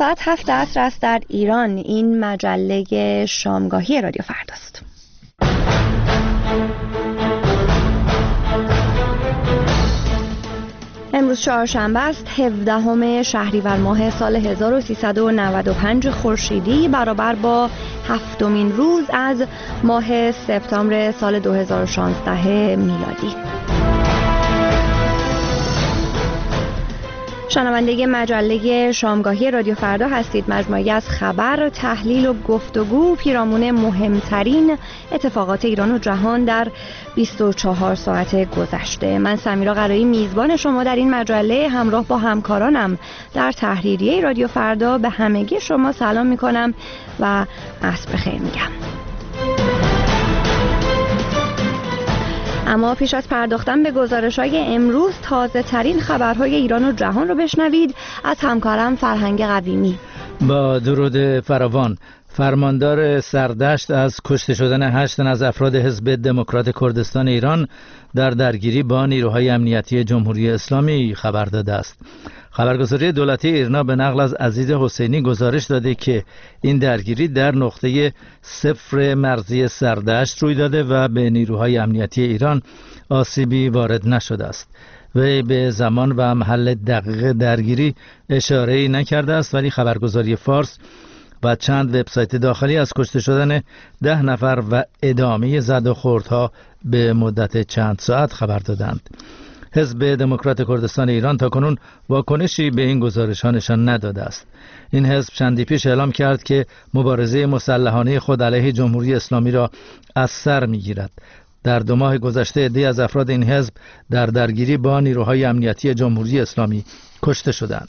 ساعت 7 عصر است در ایران. این مجله شامگاهی رادیو فرداست. امروز چهارشنبه است، 17 شهریور ماه سال 1395 خورشیدی، برابر با 7مین روز از ماه سپتامبر سال 2016 میلادی. شنونده مجله شامگاهی رادیو فردا هستید. مجموعه‌ای از خبر، تحلیل و گفتگو پیرامون مهمترین اتفاقات ایران و جهان در 24 ساعت گذشته. من سمیرا قرایی میزبان شما در این مجله همراه با همکارانم در تحریریه رادیو فردا به همگی شما سلام میکنم و عصر بخیر میگم. اما پیش از پرداختن به گزارش‌های امروز، تازه ترین خبرهای ایران و جهان رو بشنوید از همکارم فرهنگ قویمی. با درود فراوان. فرماندار سردشت از کشته شدن 8 تن از افراد حزب دموکرات کردستان ایران در درگیری با نیروهای امنیتی جمهوری اسلامی خبر داده است. خبرگزاری دولتی ایرنا به نقل از عزیز حسینی گزارش داده که این درگیری در نقطه صفر مرزی سردشت روی داده و به نیروهای امنیتی ایران آسیبی وارد نشده است. وی به زمان و محل دقیق درگیری اشاره‌ای نکرده است، ولی خبرگزاری فارس و چند وبسایت داخلی از کشته شدن 10 نفر و ادامه زد و خوردها به مدت چند ساعت خبر دادند. حزب دموکرات کردستان ایران تاکنون واکنشی به این گزارش‌ها نشان نداده است. این حزب چندی پیش اعلام کرد که مبارزه مسلحانه خود علیه جمهوری اسلامی را از سر می‌گیرد. در 2 ماه گذشته عده‌ای از افراد این حزب در درگیری با نیروهای امنیتی جمهوری اسلامی کشته شدند.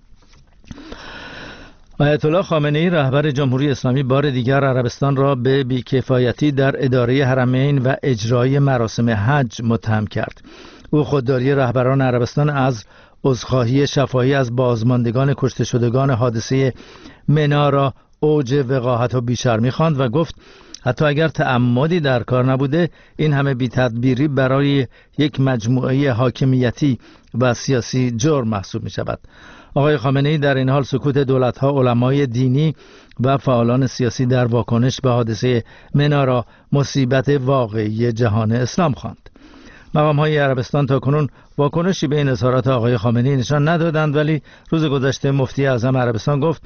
آیت الله خامنه‌ای رهبر جمهوری اسلامی بار دیگر عربستان را به بی‌کفایتی در اداره حرمین و اجرای مراسم حج متهم کرد. او خودداری رهبران عربستان از عذرخواهی شفاهی از بازماندگان کشته شدگان حادثه منا را اوج وقاحت و بی‌شرمی خواند و گفت حتی اگر تعمدی در کار نبوده، این همه بی‌تدبیری برای یک مجموعه حاکمیتی و سیاسی جرم محسوب می شود. آقای خامنه‌ای در این حال سکوت دولت‌ها، علمای دینی و فعالان سیاسی در واکنش به حادثه منا را مصیبت واقعی جهان اسلام خواند. مقام‌های عربستان تاکنون واکنشی به این اظهارات آقای خامنه‌ای نشان ندادند، ولی روز گذشته مفتی اعظم عربستان گفت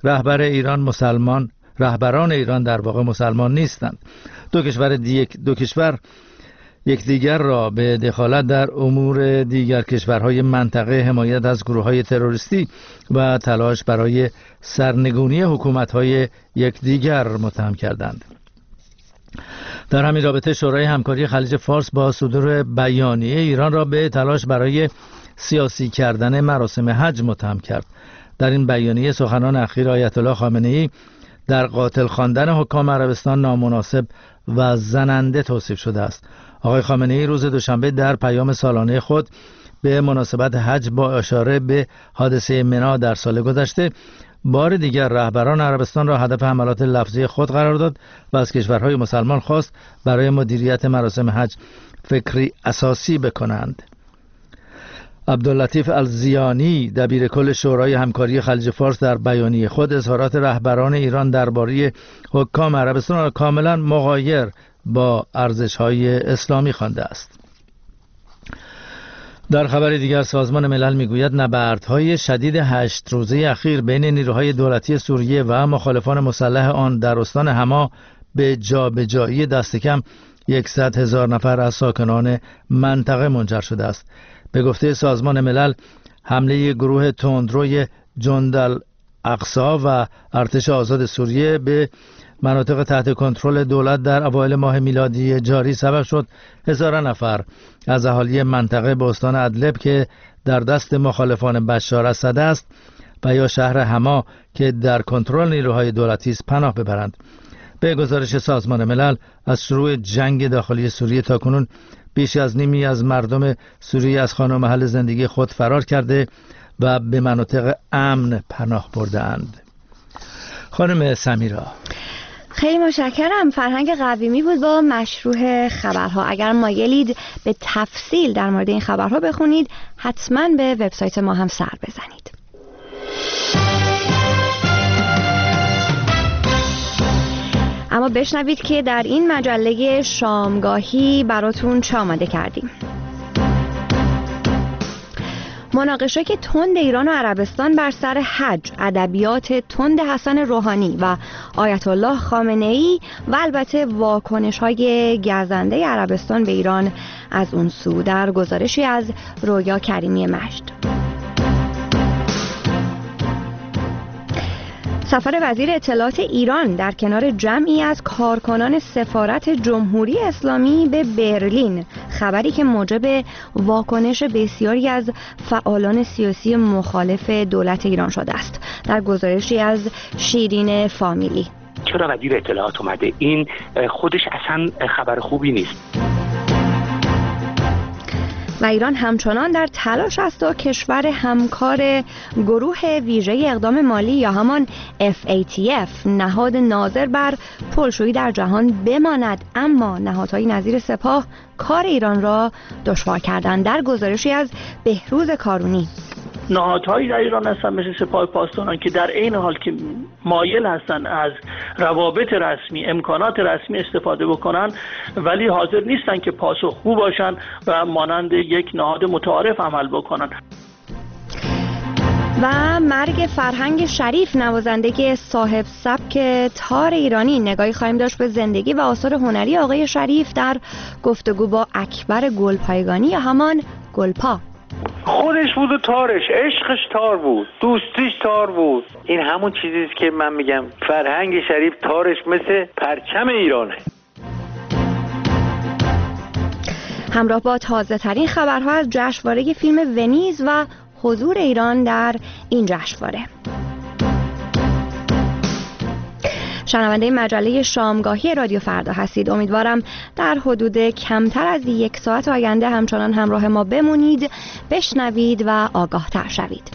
رهبران ایران در واقع مسلمان نیستند. دو کشور یکدیگر را به دخالت در امور دیگر کشورهای منطقه، حمایت از گروه‌های تروریستی و تلاش برای سرنگونی حکومت‌های یکدیگر متهم کردند. در همین رابطه شورای همکاری خلیج فارس با صدور بیانیه ایران را به تلاش برای سیاسی کردن مراسم حج متهم کرد. در این بیانیه سخنان اخیر آیت الله خامنه‌ای در قاتل خواندن حکام عربستان نامناسب و زننده توصیف شده است. آقای خامنه‌ای روز دوشنبه در پیام سالانه خود به مناسبت حج با اشاره به حادثه منا در سال گذشته بار دیگر رهبران عربستان را هدف حملات لفظی خود قرار داد و از کشورهای مسلمان خواست برای مدیریت مراسم حج فکری اساسی بکنند. عبداللطیف الزیانی دبیر کل شورای همکاری خلیج فارس در بیانیه خود اظهارات رهبران ایران درباره حکام عربستان را کاملا مغایر با ارزش‌های اسلامی خوانده است. در خبر دیگر سازمان ملل میگوید نبردهای شدید 8 روزه اخیر بین نیروهای دولتی سوریه و مخالفان مسلح آن در استان حما به جابجایی دست کم 100,000 نفر از ساکنان منطقه منجر شده است. به گفته سازمان ملل، حمله گروه تندروی جند الاقصی و ارتش آزاد سوریه به مناطق تحت کنترل دولت در اوایل ماه میلادی جاری سبب شد هزاران نفر از اهالی منطقه به استان ادلب که در دست مخالفان بشار اسد است و یا شهر حما که در کنترل نیروهای دولتی است پناه ببرند. به گزارش سازمان ملل از شروع جنگ داخلی سوریه تاکنون بیش از نیمی از مردم سوریه از خانه و محل زندگی خود فرار کرده و به مناطق امن پناه برده‌اند. خانم سمیرا، خیلی متشکرم. فرهنگ قویمی بود با مشروح خبرها. اگر مایلید به تفصیل در مورد این خبرها بخونید، حتما به وبسایت ما هم سر بزنید. اما بشنوید که در این مجله شامگاهی براتون چه آماده کردیم. مناقشه که تند ایران و عربستان بر سر حج، ادبیات تند حسن روحانی و آیت الله خامنه ای و البته واکنش‌های گزنده عربستان به ایران از اون سو، در گزارشی از رویا کریمی مجد. سفر وزیر اطلاعات ایران در کنار جمعی از کارکنان سفارت جمهوری اسلامی به برلین، خبری که موجب واکنش بسیاری از فعالان سیاسی مخالف دولت ایران شده است. در گزارشی از شیرین فامیلی. چرا وزیر اطلاعات اومده؟ این خودش اصلا خبر خوبی نیست. و ایران همچنان در تلاش است تا کشور همکار گروه ویژه اقدام مالی یا همان FATF، نهاد ناظر بر پولشویی در جهان بماند، اما نهادهای نظیر سپاه کار ایران را دشوار کردند. در گزارشی از بهروز کارونی. نهادهایی در ایران هستن مثل سپاه پاسداران که در عین حال که مایل هستن از روابط رسمی، امکانات رسمی استفاده بکنن، ولی حاضر نیستن که پاسخگو باشن و مانند یک نهاد متعارف عمل بکنن. و مرگ فرهنگ شریف، نوازنده صاحب سبک تار ایرانی. نگاهی خواهیم داشت به زندگی و آثار هنری آقای شریف در گفتگو با اکبر گلپایگانی یا همان گلپا. خودش بود و تارش، عشقش تار بود، دوستیش تار بود. این همون چیزیست که من میگم فرهنگ شریف تارش مثل پرچم ایرانه. همراه با تازه ترین خبرها از جشنواره فیلم ونیز و حضور ایران در این جشنواره. شنونده مجله شامگاهی رادیو فردا هستید. امیدوارم در حدود کمتر از یک ساعت آینده همچنان همراه ما بمونید، بشنوید و آگاه تر شوید.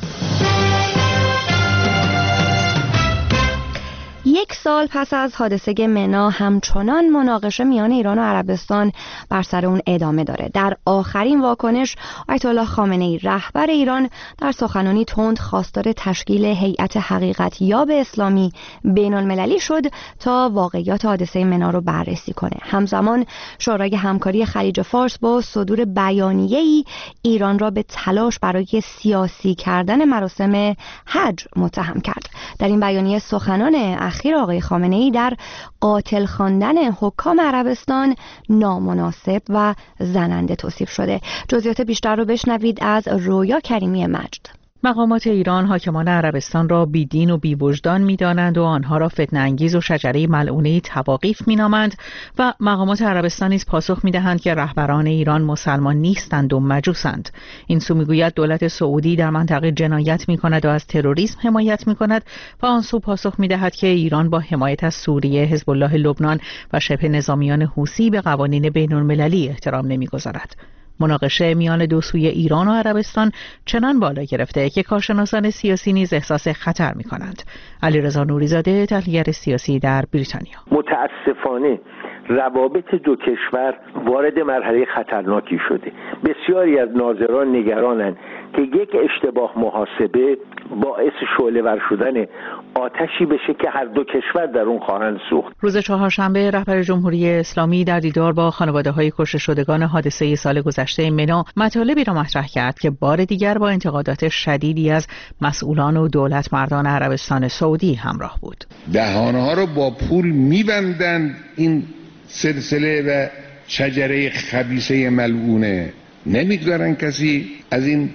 یک سال پس از حادثه منا همچنان مناقشه میان ایران و عربستان بر سر اون ادامه داره. در آخرین واکنش آیت الله خامنه ای رهبر ایران در سخنانی تند خواستار تشکیل هیئت حقیقت یاب اسلامی بین المللی شد تا واقعیات حادثه منا رو بررسی کنه. همزمان شورای همکاری خلیج فارس با صدور بیانیه‌ای ایران را به تلاش برای سیاسی کردن مراسم حج متهم کرد. در این بیانیه سخنان اخیر آقای خامنه ای در قاتل خواندن حکام عربستان نامناسب و زننده توصیف شده. جزئیات بیشتر رو بشنوید از رویا کریمی مجد. مقامات ایران حاکمان عربستان را بی دین و بی وجدان می‌دانند و آنها را فتنه انگیز و شجره ملعونه تواقیف می‌نامند و مقامات عربستان نیز پاسخ می‌دهند که رهبران ایران مسلمان نیستند و مجوسند. این سو می‌گوید دولت سعودی در منطقه جنایت می‌کند و از تروریسم حمایت می‌کند و آن سو پاسخ می‌دهد که ایران با حمایت از سوریه، حزب الله لبنان و شبه نظامیان حوثی به قوانین بین‌المللی احترام نمی‌گذارد. مناقشه میان دو سوی ایران و عربستان چنان بالا گرفته که کارشناسان سیاسی نیز احساس خطر می‌کنند. علیرضا نوریزاده، تحلیلگر سیاسی در بریتانیا: متاسفانه روابط دو کشور وارد مرحله خطرناکی شده. بسیاری از ناظران نگرانند که یک اشتباه محاسبه باعث شعله‌ور شدن آتشی بشه که هر دو کشور در اون خواهند سوخت. روز چهارشنبه رهبر جمهوری اسلامی در دیدار با خانواده‌های کشته شدگان حادثه سال گذشته منا مطالبی را مطرح کرد که بار دیگر با انتقادات شدیدی از مسئولان و دولت مردان عربستان سعودی همراه بود. دهانها رو با پول می‌بندند، این سلسله و شجره خبیثه ملعونه، نمیگذارن کسی از این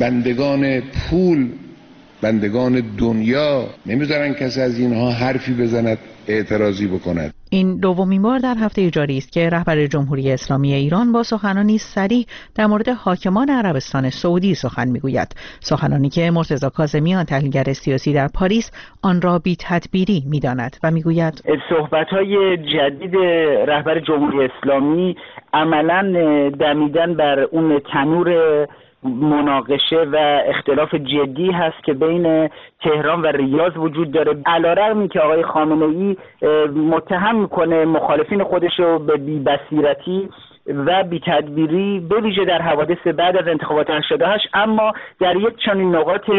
بندگان پول، بندگان دنیا، نمیذارن کسی از اینها حرفی بزند، اعتراضی بکند. این دومین بار در هفته جاری است که رهبر جمهوری اسلامی ایران با سخنانی صریح در مورد حاکمان عربستان سعودی سخن میگوید. سخنانی که مرتضی کاظمیان، تحلیلگر سیاسی در پاریس، آن را بی تدبیری میداند و میگوید صحبت‌های جدید رهبر جمهوری اسلامی عملاً دمیدن بر اون تنور مناقشه و اختلاف جدی هست که بین تهران و ریاض وجود داره. علیرغم اینکه آقای خامنه ای متهم میکنه مخالفین خودش رو به بی‌بصیرتی و بی‌تدبیری به ویژه در حوادث بعد از انتخابات 88، اما در یک چنین نقاط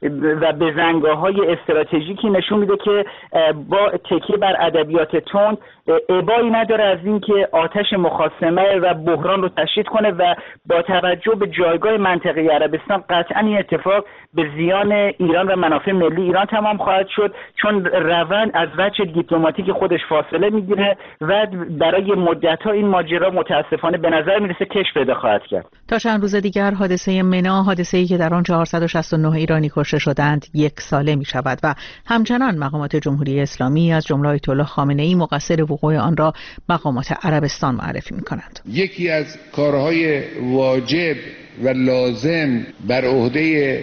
و بزنگاه‌های استراتژیکی نشون میده که با تکیه بر ادبیات تند ابایی نداره از اینکه آتش مخاصمه و بحران رو تشدید کنه و با توجه به جایگاه منطقه عربستان قطعا این اتفاق به زیان ایران و منافع ملی ایران تمام خواهد شد، چون روند از وجه دیپلماتیک خودش فاصله میگیره و برای مدت‌ها این ماجرا متاسفانه به نظر میرسه کش پیدا خواهد کرد. تا چند روز دیگر حادثه منا، حادثه‌ای که در آن 469 ایرانی کشته شدند، 1 ساله می شود و همچنان مقامات جمهوری اسلامی از جمله آیت الله خامنه‌ای مقصر وقوع آن را مقامات عربستان معرفی می کنند. یکی از کارهای واجب و لازم بر عهده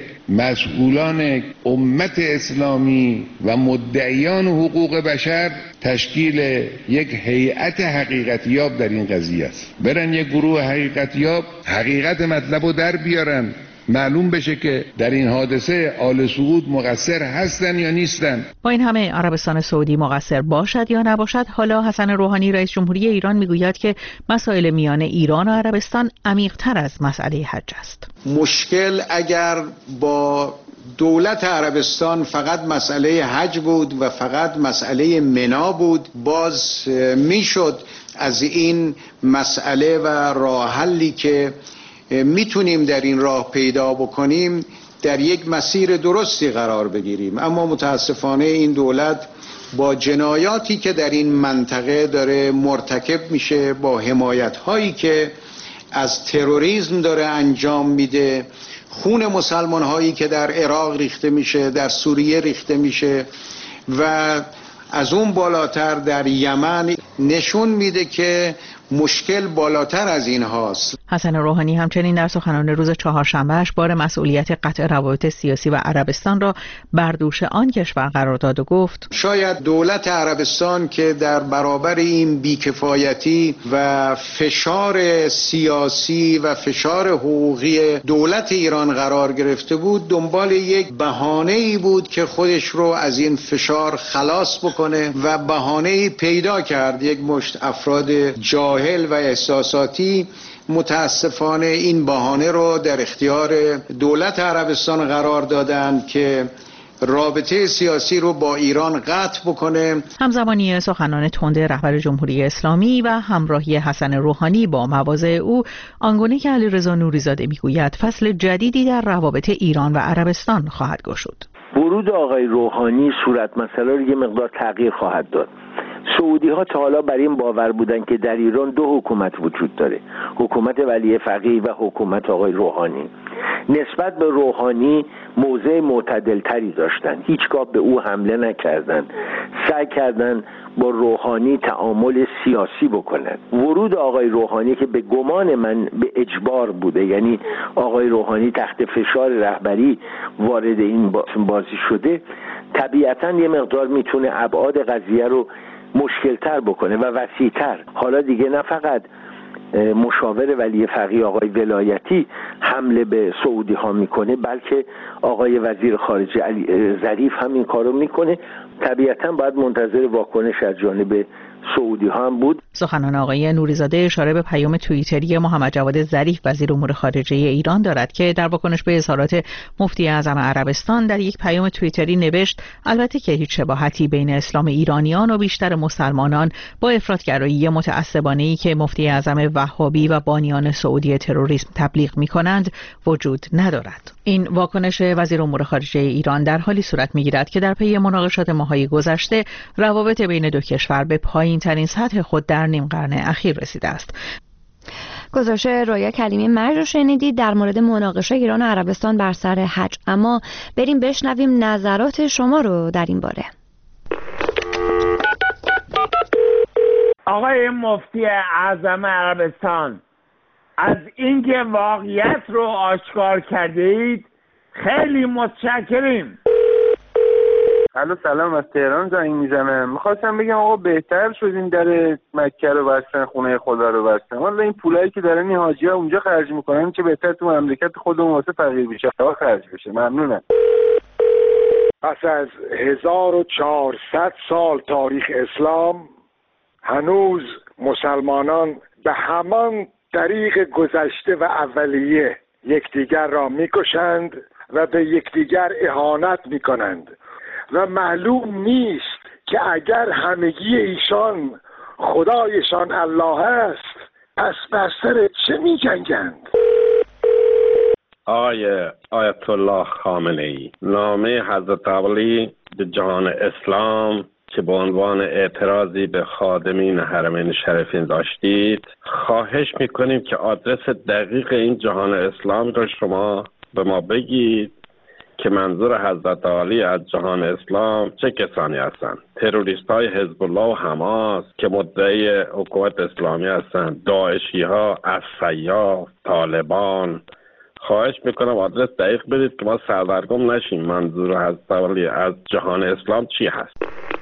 مسئولان امت اسلامی و مدعیان حقوق بشر تشکیل یک هیئت حقیقتیاب در این قضیه است. برن یک گروه حقیقتیاب حقیقت مطلب رو در بیارن، معلوم بشه که در این حادثه آل سعود مقصر هستن یا نیستن. با این همه عربستان سعودی مقصر باشد یا نباشد، حالا حسن روحانی رئیس جمهوری ایران میگوید که مسائل میان ایران و عربستان عمیق‌تر از مسئله حج است. مشکل اگر با دولت عربستان فقط مسئله حج بود و فقط مسئله منا بود، باز میشد از این مسئله و راه حلی که میتونیم در این راه پیدا بکنیم در یک مسیر درستی قرار بگیریم. اما متاسفانه این دولت با جنایاتی که در این منطقه داره مرتکب میشه، با حمایت هایی که از تروریسم داره انجام میده، خون مسلمان هایی که در عراق ریخته میشه، در سوریه ریخته میشه و از اون بالاتر در یمن، نشون میده که مشکل بالاتر از این هاست. حسن روحانی همچنین در سخنان روز چهارشنبهش بار مسئولیت قطع روابط سیاسی و عربستان را بر دوش آن کشور قرار داد و گفت شاید دولت عربستان که در برابر این بیکفایتی و فشار سیاسی و فشار حقوقی دولت ایران قرار گرفته بود، دنبال یک بهانه‌ای بود که خودش رو از این فشار خلاص بکنه و بهانه‌ای پیدا کرد. یک مشت افراد جاهل و احساساتی متاسفانه این بهانه رو در اختیار دولت عربستان قرار دادن که رابطه سیاسی رو با ایران قطع بکنه. همزمانی سخنان تند رهبر جمهوری اسلامی و همراهی حسن روحانی با مواضع او، آنگونه که علیرضا نوری‌زاده میگوید فصل جدیدی در روابط ایران و عربستان خواهد گشود. ورود آقای روحانی صورت مسئله رو یه مقدار تغییر خواهد داد. سعودی ها تا حالا بر این باور بودن که در ایران 2 حکومت وجود داره، حکومت ولی فقیه و حکومت آقای روحانی. نسبت به روحانی موضع معتدلتری داشتن، هیچگاه به او حمله نکردن، سعی کردن با روحانی تعامل سیاسی بکنن. ورود آقای روحانی که به گمان من به اجبار بوده، یعنی آقای روحانی تحت فشار رهبری وارد این بازی شده، طبیعتاً یه مقدار میتونه ابعاد قضیه رو مشکل‌تر بکنه و وسیع‌تر. حالا دیگه نه فقط مشاور ولی فقیه آقای ولایتی حمله به سعودی ها میکنه، بلکه آقای وزیر خارجه علی ظریف هم این کارو میکنه. طبیعتاً باید منتظر واکنش از جانب سعودی ها هم بود. سخنان آقای نوری‌زاده اشاره به پیام توییتری محمد جواد ظریف وزیر امور خارجه ایران دارد که در واکنش به اظهارات مفتی اعظم عربستان در یک پیام توییتری نوشت البته که هیچ شباهتی بین اسلام ایرانیان و بیشتر مسلمانان با افراطگرایی متعصبانه‌ای که مفتی اعظم وهابی و بانیان سعودی تروریسم تبلیغ می‌کنند وجود ندارد. این واکنش وزیر امور خارجه ایران در حالی صورت می‌گیرد که در پی مناقشات ماه‌های گذشته روابط بین دو کشور به پایین‌ترین سطح خود در نیم قرن اخیر رسیده است. گزارش رویا کلیمی مرج رو شنیدید در مورد مناقشه ایران و عربستان بر سر حج. اما بریم بشنویم نظرات شما رو در این باره. آقای مفتی اعظم عربستان، از اینکه واقعیت رو آشکار کردید خیلی متشکریم. الو سلام، از تهران زنگ میزنم. میخواستم بگم آقا بهتر شد این در مکه رو بستن، خونه خدا رو بستن. والا این پولایی که دارن این حاجی‌ها اونجا خرج میکنن چه بهتر تو مملکت خودمون واسه فقیر بشه خرج بشه. ممنونم. پس از 1400 سال تاریخ اسلام هنوز مسلمانان به همان طریق گذشته و اولیه یکدیگر را میکشند و به یکدیگر اهانت میکنند و معلوم نیست که اگر همگی ایشان خدایشان الله است پس بر سر چه می‌جنگند؟ آقای آیت الله خامنه‌ای نامه حضرت علی به جهان اسلام که به عنوان اعتراضی به خادمین حرمین شریفین داشتید، خواهش میکنیم که آدرس دقیق این جهان اسلام را شما به ما بگید که منظور حضرت علی از جهان اسلام چه کسانی هستند؟ تروریست های حزب الله و حماس که مدعی حکومت اسلامی هستند، داعشی ها، السیاف، طالبان. خواهش میکنم آدرس دقیق بدید که ما سردرگم نشیم منظور حضرت علی از جهان اسلام چی هست.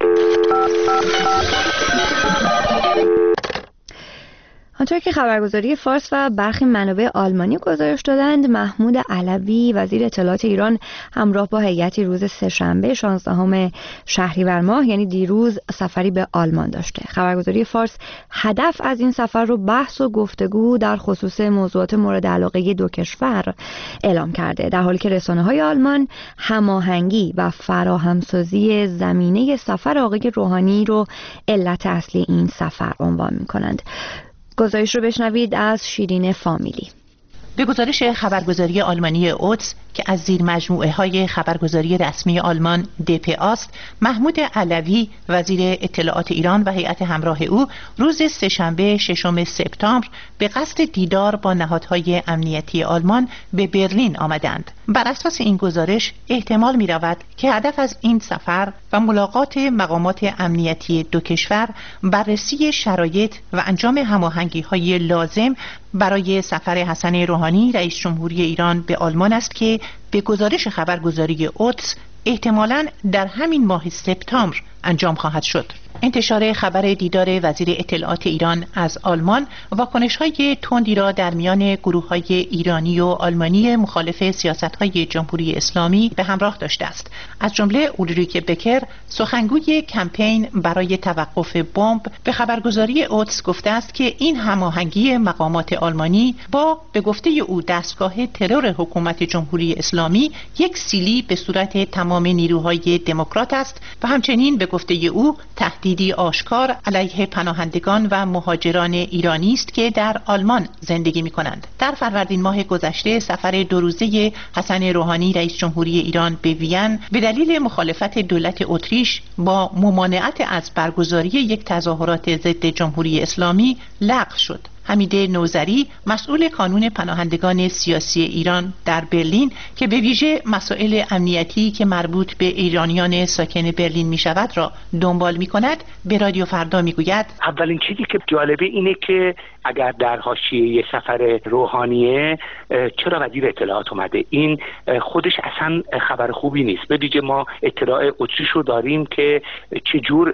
آنطور که خبرگزاری فارس و برخی منابع آلمانی گزارش دادند، محمود علوی وزیر اطلاعات ایران همراه با هیئتی روز سه‌شنبه 16 شهریور ماه یعنی دیروز سفری به آلمان داشته. خبرگزاری فارس هدف از این سفر رو بحث و گفتگو در خصوص موضوعات مورد علاقه دو کشور اعلام کرده، در حالی که رسانه‌های آلمان هماهنگی و فراهمسازی زمینه سفر آقای روحانی رو علت اصلی این سفر عنوان می‌کنند. گزارش رو بشنوید از شیرین فامیلی. به گزارش خبرگزاری آلمانی اوتس که از زیر مجموعه های خبرگزاری رسمی آلمان DPA است، محمود علوی وزیر اطلاعات ایران و هیئت همراه او روز سه‌شنبه 6 سپتامبر به قصد دیدار با نهادهای امنیتی آلمان به برلین آمدند. بر اساس این گزارش احتمال می رود که هدف از این سفر و ملاقات مقامات امنیتی دو کشور بررسی شرایط و انجام هماهنگی های لازم برای سفر حسن روحانی رئیس جمهوری ایران به آلمان است که به گزارش خبرگزاری اوتس احتمالاً در همین ماه سپتامبر انجام خواهد شد. انتشار خبر دیدار وزیر اطلاعات ایران از آلمان واکنش‌های تندی را در میان گروه‌های ایرانی و آلمانی مخالف سیاست‌های جمهوری اسلامی به همراه داشته است. از جمله اولریک بکر، سخنگوی کمپین برای توقف بمب، به خبرگزاری اوتس گفته است که این هماهنگی مقامات آلمانی با به گفته او دستگاه ترور حکومت جمهوری اسلامی یک سیلی به صورت تمام نیروهای دموکرات است و همچنین به گفته او تهدیدی آشکار علیه پناهندگان و مهاجران ایرانی است که در آلمان زندگی می‌کنند. در فروردین ماه گذشته سفر 2 روزه حسن روحانی رئیس جمهوری ایران به وین به دلیل مخالفت دولت اتریش با ممانعت از برگزاری یک تظاهرات ضد جمهوری اسلامی لغو شد. حمید نوذری مسئول کانون پناهندگان سیاسی ایران در برلین که به ویژه مسائل امنیتی که مربوط به ایرانیان ساکن برلین می شود را دنبال می کند به رادیو فردا می گوید اولین چیزی که جالبه اینه که اگر در حاشیه سفر روحانیه چرا وزیر اطلاعات اومده، این خودش اصلا خبر خوبی نیست. به ویژه ما اطلاع اتریش رو داریم که چجور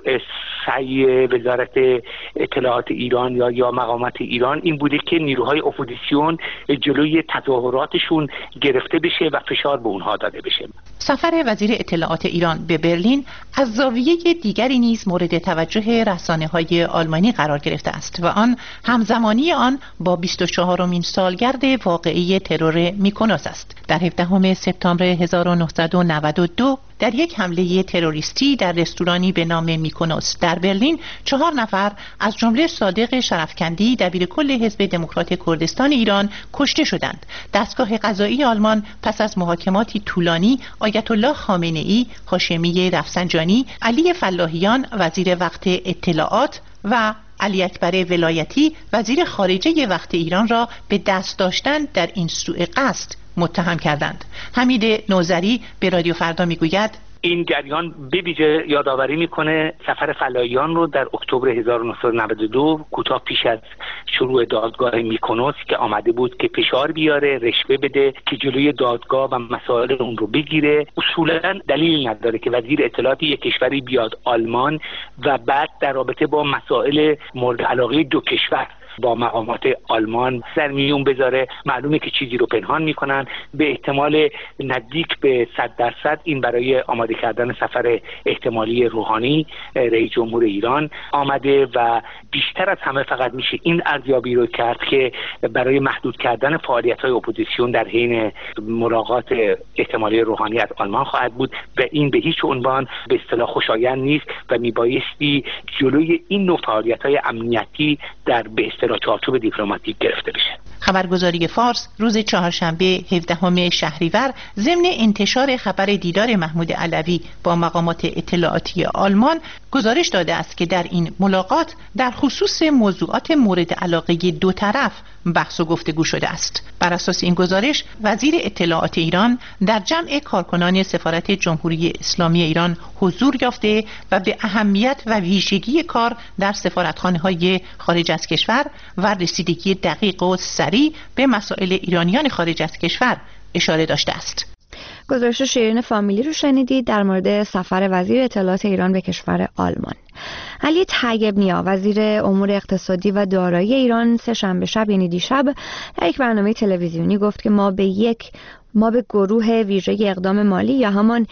سعی وزارت اطلاعات ایران یا مقامات ایران این بوده که نیروهای اپوزیسیون جلوی تظاهراتشون گرفته بشه و فشار به اونها داده بشه. سفر وزیر اطلاعات ایران به برلین از زاویه دیگری نیز مورد توجه رسانه‌های آلمانی قرار گرفته است و آن همزمانی آن با 24مین سالگرد واقعه ترور میکونوس است. در 17 سپتامبر 1992 در یک حمله تروریستی در رستورانی به نام میکونوس در برلین 4 نفر از جمله صادق شرفکندی دبیرکل حزب دموکرات کردستان ایران کشته شدند. دستگاه قضایی آلمان پس از محاکماتی طولانی آیت الله خامنه‌ای، هاشمی رفسنجانی، علی فلاحیان وزیر وقت اطلاعات و علی اکبر ولایتی وزیر خارجه وقت ایران را به دست داشتن در این سوء قصد متهم کردند. حمید نوذری به رادیو فردا میگوید این جریان به ویژه یادآوری میکنه سفر فلاحیان رو در اکتبر 1992 کوتاه پیش از شروع دادگاه میکونوس که آمده بود که فشار بیاره، رشوه بده که جلوی دادگاه و مسائل اون رو بگیره. اصولا دلیل نداره که وزیر اطلاعات یک کشوری بیاد آلمان و بعد در رابطه با مسائل مورد علاقه دو کشور با مقامات آلمان در میون بذاره. معلومه که چیزی رو پنهان میکنن. به احتمال نزدیک به 100% این برای آماده کردن سفر احتمالی روحانی رئیس جمهور ایران آمده و بیشتر از همه فقط میشه این ارزیابی رو کرد که برای محدود کردن فعالیت‌های اپوزیسیون در حین ملاقات احتمالی روحانی از آلمان خواهد بود و این به هیچ عنوان به اصطلاح خوشایند نیست و میبایستی جلوی این نوع فعالیت‌های امنیتی در به اصطلاح چارچوب دیپلماتیک گرفته بشه. خبرگزاری فارس روز چهارشنبه 17 شهریور ضمن انتشار خبر دیدار محمود علوی با مقامات اطلاعاتی آلمان گزارش داده است که در این ملاقات در خصوص موضوعات مورد علاقه دو طرف بحث و گفتگو شده است. بر اساس این گزارش وزیر اطلاعات ایران در جمع کارکنان سفارت جمهوری اسلامی ایران حضور یافته و به اهمیت و ویژگی کار در سفارتخانه‌های خارج از کشور و رسیدگی دقیق و سریع به مسائل ایرانیان خارج از کشور اشاره داشته است. گزارش شیرین فامیلی رو شنیدید در مورد سفر وزیر اطلاعات ایران به کشور آلمان. علی طیب نیا وزیر امور اقتصادی و دارایی ایران سه‌شنبه شب یعنی دیشب در یک برنامه تلویزیونی گفت که ما به گروه ویژه اقدام مالی یا همان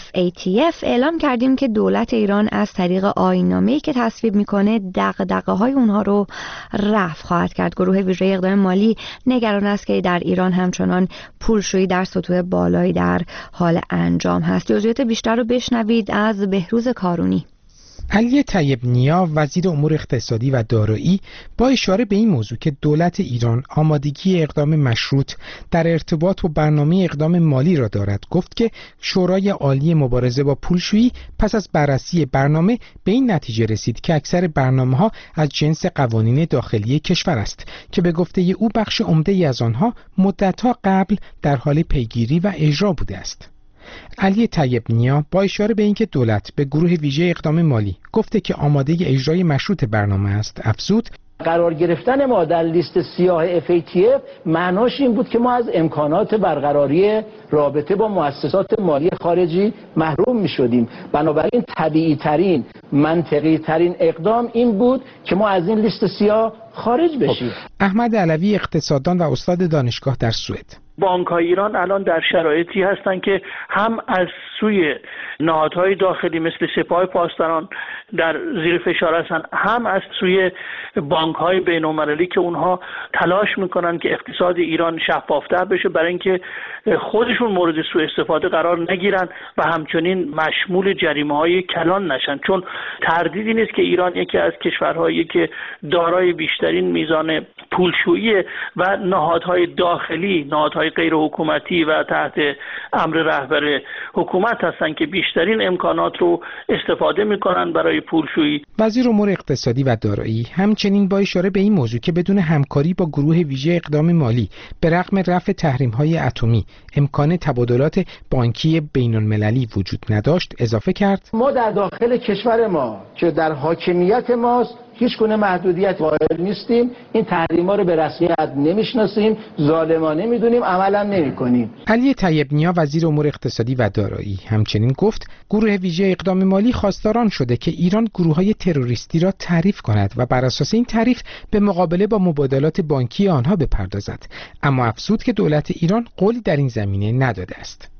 FATF اعلام کردیم که دولت ایران از طریق آیین‌نامه‌ای که تصویب میکنه دغدغه‌های اونها رو رفع خواهد کرد. گروه ویژه اقدام مالی نگران است که در ایران همچنان پولشویی در سطوح بالایی در حال انجام هست. جزئیات بیشتر رو بشنوید از بهروز کارونی. علی طیب نیا وزیر امور اقتصادی و دارایی با اشاره به این موضوع که دولت ایران آمادگی اقدام مشروط در ارتباط با برنامه اقدام مالی را دارد گفت که شورای عالی مبارزه با پولشویی پس از بررسی برنامه به این نتیجه رسید که اکثر برنامه‌ها از جنس قوانین داخلی کشور است که به گفته او بخش عمده‌ای از آنها مدت‌ها قبل در حال پیگیری و اجرا بوده است. علی طیب نیا با اشاره به اینکه دولت به گروه ویژه اقدام مالی گفته که آماده اجرای مشروط برنامه است افزود قرار گرفتن ما در لیست سیاه FATF معناش این بود که ما از امکانات برقراری رابطه با مؤسسات مالی خارجی محروم می شدیم. بنابراین طبیعی ترین منطقی ترین اقدام این بود که ما از این لیست سیاه خارج بشیم. احمد علوی اقتصاددان و استاد دانشگاه در سوئد: بانک‌های ایران الان در شرایطی هستند که هم از سوی نهادهای داخلی مثل سپاه پاسداران در زیر فشار هستند، هم از سوی بانک‌های بین‌المللی که اونها تلاش میکنن که اقتصاد ایران شفافتر بشه برای اینکه خودشون مورد سوء استفاده قرار نگیرن و همچنین مشمول جریمه‌های کلان نشن، چون تردیدی نیست که ایران یکی از کشورهایی که دارای بیشترین میزان پولشویی و نهادهای داخلی، نهادهای غیر حکومتی و تحت امر رهبر حکومت هستند که بیشترین امکانات رو استفاده میکنن برای پولشویی. وزیر امور اقتصادی و دارایی همچنین با اشاره به این موضوع که بدون همکاری با گروه ویژه اقدام مالی به رغم رفع تحریم‌های اتمی امکان تبادلات بانکی بین‌المللی وجود نداشت اضافه کرد: ما در داخل کشور ما که در حاکمیت ماست هیچ گونه محدودیت قائل نیستیم، این تحریم‌ها رو به رسمیت نمیشناسیم، ظالمانه میدونیم، عملا نمی‌کنیم. علی طیب نیا وزیر امور اقتصادی و دارایی همچنین گفت گروه ویژه اقدام مالی خواستاران شده که ایران گروه‌های تروریستی را تعریف کند و بر اساس این تعریف به مقابله با مبادلات بانکی آنها بپردازد، اما افزود که دولت ایران قولی در این زمینه نداده است.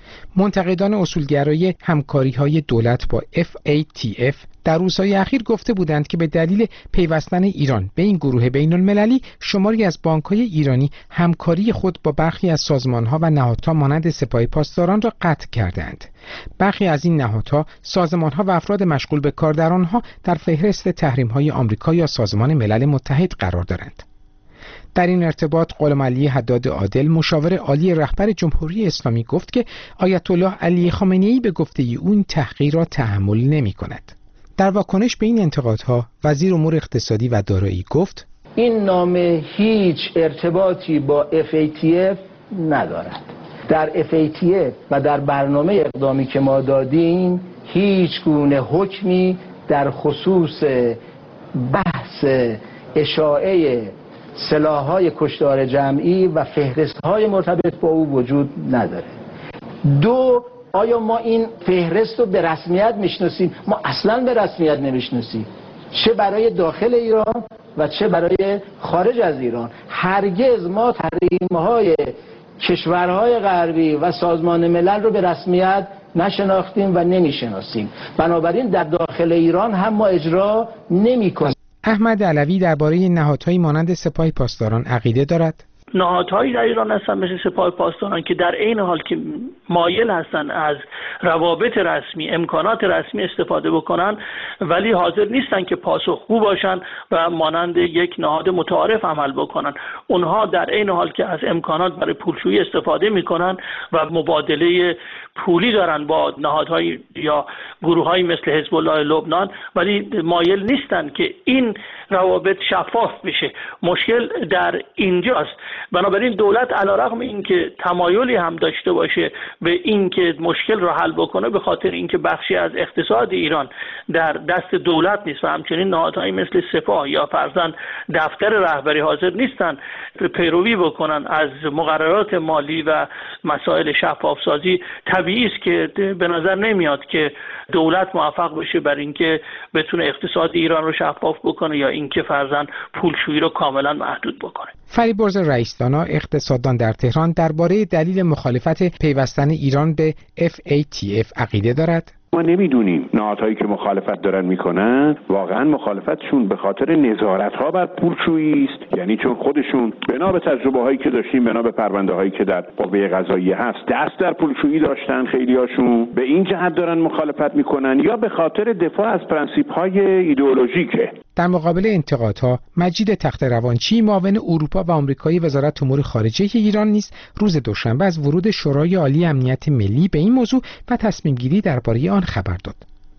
منتقدان اصولگرای همکاری‌های دولت با FATF در روزهای اخیر گفته بودند که به دلیل پیوستن ایران به این گروه بین‌المللی شماری از بانک‌های ایرانی همکاری خود با برخی از سازمان‌ها و نهادها مانند سپاه پاسداران را قطع کردند. برخی از این نهادها، سازمان‌ها و افراد مشغول به کار در آنها در فهرست تحریم‌های آمریکا یا سازمان ملل متحد قرار دارند. در این ارتباط غلام علی حداد عادل مشاور عالی رهبر جمهوری اسلامی گفت که آیت الله علی خامنه‌ای به گفته او این تحقیر را تحمل نمی‌کند. در واکنش به این انتقادها وزیر امور اقتصادی و دارایی گفت: این نامه هیچ ارتباطی با FATF ندارد. در FATF و در برنامه اقدامی که ما دادیم هیچ گونه حکمی در خصوص بحث اشاعه سلاح‌های کشتار جمعی و فهرست‌های مرتبط با او وجود نداره. دو، آیا ما این فهرست رو به رسمیت میشناسیم؟ ما اصلاً به رسمیت نمیشناسیم، چه برای داخل ایران و چه برای خارج از ایران. هرگز ما تحریم‌های کشورهای غربی و سازمان ملل رو به رسمیت نشناختیم و نمیشناسیم. بنابراین در داخل ایران هم ما اجرا نمی‌کنیم. احمد علوی درباره نهادهایی مانند سپاه پاسداران عقیده دارد. نهادهایی در ایران هستن مثل سپاه پاسداران که در عین حال که مایل هستن از روابط رسمی، امکانات رسمی استفاده بکنن، ولی حاضر نیستن که پاسخگو باشن و مانند یک نهاد متعارف عمل بکنن. اونها در عین حال که از امکانات برای پولشویی استفاده میکنن و مبادله پولی دارن با نهادهای یا گروه‌های مثل حزب الله لبنان، ولی مایل نیستن که این روابط شفاف بشه. مشکل در اینجاست. بنابراین دولت علیرغم اینکه تمایلی هم داشته باشه به اینکه مشکل رو حل بکنه، به خاطر اینکه بخشی از اقتصاد ایران در دست دولت نیست و همچنین نهادهایی مثل سپاه یا فرضاً دفتر رهبری حاضر نیستن پیروی بکنن از مقررات مالی و مسائل شفاف سازی، طبیعی است که به نظر نمیاد که دولت موفق بشه بر اینکه بتونه اقتصاد ایران رو شفاف بکنه یا اینکه فرضاً پولشویی رو کاملا محدود بکنه. فریبرز رئیسدانا اقتصاددان در تهران درباره دلیل مخالفت پیوستن ایران به FATF عقیده دارد. ما نمیدونیم نهادهایی که مخالفت دارن میکنن واقعا مخالفتشون به خاطر نظارت‌ها بر پولشویی است، یعنی چون خودشون بنا به تجربه‌هایی که داشتیم، بنا به پرونده‌هایی که در قوه قضاییه هست، دست در پولشویی داشتن خیلیاشون، به این جهت دارن مخالفت میکنن، یا به خاطر دفاع از پرنسیپ‌های ایدئولوژیکه. در مقابل انتقادها، مجید تخت‌روانچی معاون اروپا و آمریکایی وزارت امور خارجه ایران نیز روز دوشنبه از ورود شورای عالی امنیت ملی به این موضوع و تصمیم گیری درباره آن خبر داد.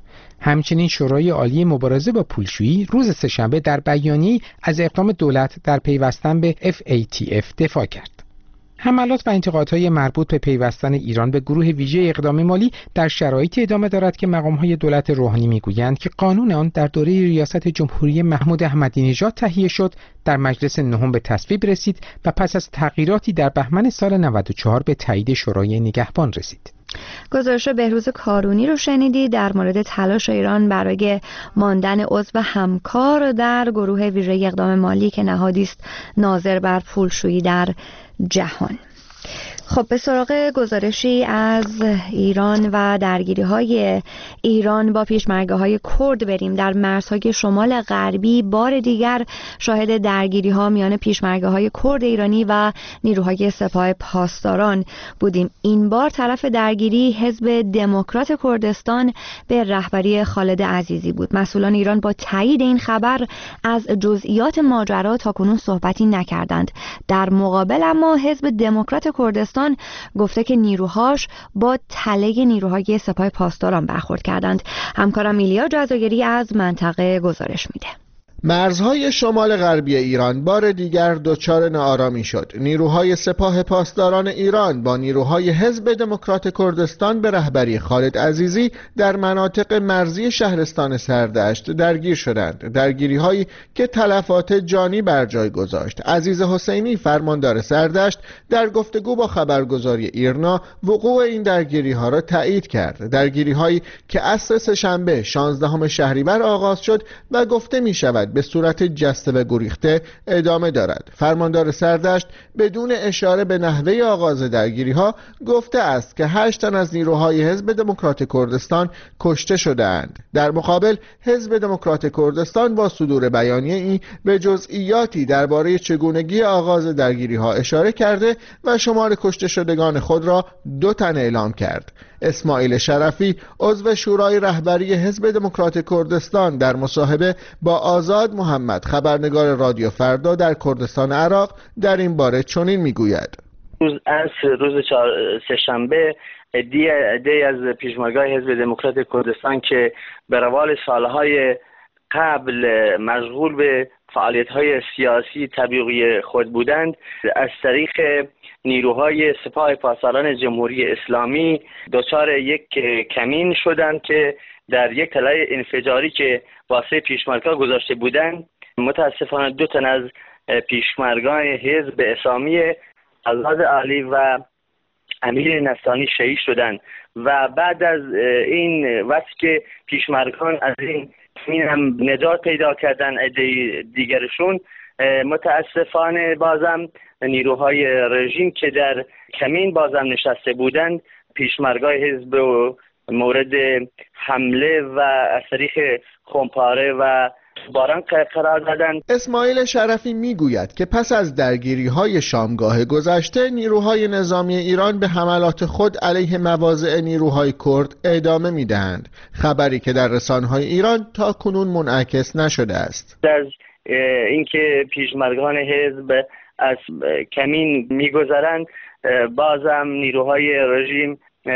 همچنین شورای عالی مبارزه با پولشویی روز سه‌شنبه در بیانیه‌ای از اقدام دولت در پیوستن به FATF دفاع کرد. حملات و انتقادهای مربوط به پیوستن ایران به گروه ویژه اقدام مالی در شرایطی ادامه دارد که مقام‌های دولت روحانی می‌گویند که قانون آن در دوره ریاست جمهوری محمود احمدی نژاد تهیه شد، در مجلس نهم به تصویب رسید و پس از تغییراتی در بهمن سال 94 به تایید شورای نگهبان رسید. گزارش بهروز کارونی رو شنیدید در مورد تلاش ایران برای ماندن عضو همکار در گروه ویژه اقدام مالی که نهادی است ناظر بر پولشویی در جهان. خب به سراغ گزارشی از ایران و درگیری‌های ایران با پیشمرگه‌های کرد بریم. در مرزهای شمال غربی بار دیگر شاهد درگیری‌ها میان پیشمرگه‌های کرد ایرانی و نیروهای سپاه پاسداران بودیم. این بار طرف درگیری حزب دموکرات کردستان به رهبری خالد عزیزی بود. مسئولان ایران با تایید این خبر از جزئیات ماجرا تاکنون صحبتی نکردند. در مقابل اما حزب دموکرات کردستان گفته که نیروهاش با تله نیروهای سپاه پاسداران برخورد کردند. همکارم ایلیا جزایری از منطقه گزارش میده. مرزهای شمال غربی ایران بار دیگر دچار ناآرامی شد. نیروهای سپاه پاسداران ایران با نیروهای حزب دموکرات کردستان به رهبری خالد عزیزی در مناطق مرزی شهرستان سردشت درگیر شدند. درگیری‌هایی که تلفات جانی بر جای گذاشت. عزیز حسینی فرماندار سردشت در گفتگو با خبرگزاری ایرنا وقوع این درگیری‌ها را تایید کرد. درگیری‌هایی که عصر سه‌شنبه 16 شهریور آغاز شد و گفته می‌شود به صورت جسته و گریخته ادامه دارد. فرماندار سردشت بدون اشاره به نحوه آغاز درگیری‌ها گفته است که 8 تن از نیروهای حزب دموکرات کردستان کشته شده‌اند. در مقابل حزب دموکرات کردستان با صدور بیانیه‌ای به جزئیاتی درباره چگونگی آغاز درگیری‌ها اشاره کرده و شمار کشته شدگان خود را 2 تن اعلام کرد. اسماعیل شرفی عضو شورای رهبری حزب دموکرات کردستان در مصاحبه با آزاد محمد خبرنگار رادیو فردا در کردستان عراق در این باره چنین میگوید: روز سه‌شنبه عده‌ای از پیشمرگای حزب دموکرات کردستان که به روال سالهای قبل مشغول به فعالیت‌های سیاسی طبیعی خود بودند، از طریق نیروهای سپاه پاسداران جمهوری اسلامی دچار یک کمین شدند که در یک تله انفجاری که واسه پیشمرگا گذاشته بودند، متاسفانه 2 تن از پیشمرگان حزب اسلامی آزاد علی و امیر نصرانی شهید شدند و بعد از این وقتی که پیشمرگان از این این هم نجات پیدا کردن، عده دیگرشون متاسفانه بازم نیروهای رژیم که در کمین بازم نشسته بودند پیشمرگای حزب و مورد حمله و از طریق خمپاره و باران قرار دادند. اسماعیل شرفی میگوید که پس از درگیری‌های شامگاه گذشته نیروهای نظامی ایران به حملات خود علیه مواضع نیروهای کرد ادامه میدهند، خبری که در رسانه‌های ایران تا کنون منعکس نشده است. از اینکه پیشمرگان حزب از کمین میگذرند، بازم نیروهای رژیم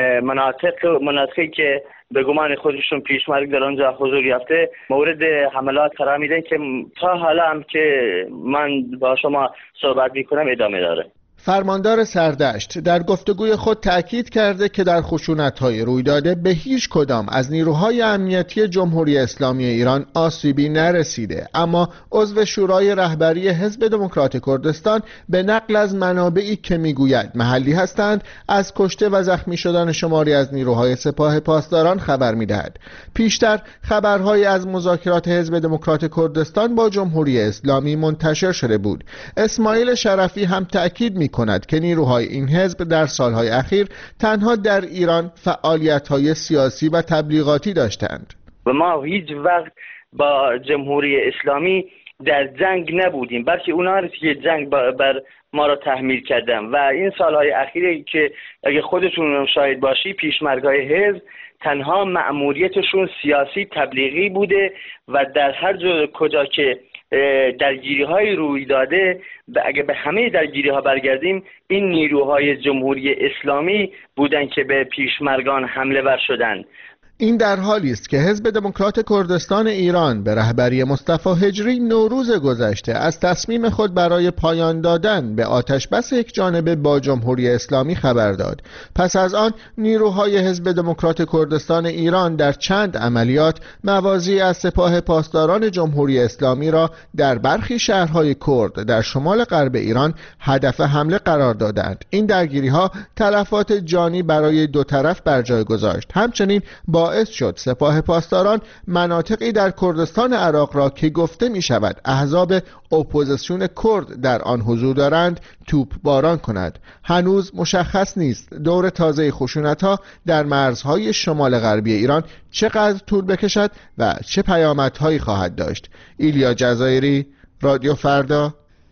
مناطقی که به گمان خودشون پیشمرگ در آنجا حضور یافته مورد حملات قرار میدن که تا حالا هم که من با شما صحبت میکنم ادامه داره. فرماندار سردشت در گفتگوی خود تأکید کرده که در خشونت‌های روی داده به هیچ کدام از نیروهای امنیتی جمهوری اسلامی ایران آسیبی نرسیده، اما عضو شورای رهبری حزب دموکرات کردستان به نقل از منابعی که میگوید محلی هستند از کشته و زخمی شدن شماری از نیروهای سپاه پاسداران خبر میدهد. پیشتر خبرهایی از مذاکرات حزب دموکرات کردستان با جمهوری اسلامی منتشر شده بود. اسماعیل شرفی هم تأکید کند که نیروهای این حزب در سالهای اخیر تنها در ایران فعالیت‌های سیاسی و تبلیغاتی داشتند. و ما هیچ وقت با جمهوری اسلامی در جنگ نبودیم، بلکه اونا که جنگ بر ما را تحمیل کردن و این سالهای اخیری که اگه خودتون شاهد باشی پیشمرگای حزب تنها مأموریتشون سیاسی تبلیغی بوده و در هر کجا که درگیری های روی داده اگه به همه درگیری ها برگردیم این نیروهای جمهوری اسلامی بودن که به پیشمرگان حمله ور شدند. این در حالی است که حزب دموکرات کردستان ایران به رهبری مصطفی هجری نوروز گذشته از تصمیم خود برای پایان دادن به آتش بس یک جانبه با جمهوری اسلامی خبر داد. پس از آن نیروهای حزب دموکرات کردستان ایران در چند عملیات مواضعی از سپاه پاسداران جمهوری اسلامی را در برخی شهرهای کرد در شمال غرب ایران هدف حمله قرار دادند. این درگیری‌ها تلفات جانی برای دو طرف بر جای گذاشت. همچنین باعث شد سپاه پاسداران مناطقی در کردستان عراق را که گفته می شود احزاب اپوزیسیون کرد در آن حضور دارند توپ باران کند. هنوز مشخص نیست دور تازه خشونت‌ها در مرزهای شمال غربی ایران چقدر طول بکشد و چه پیامدهایی خواهد داشت. ایلیا جزایری، رادیو فردا.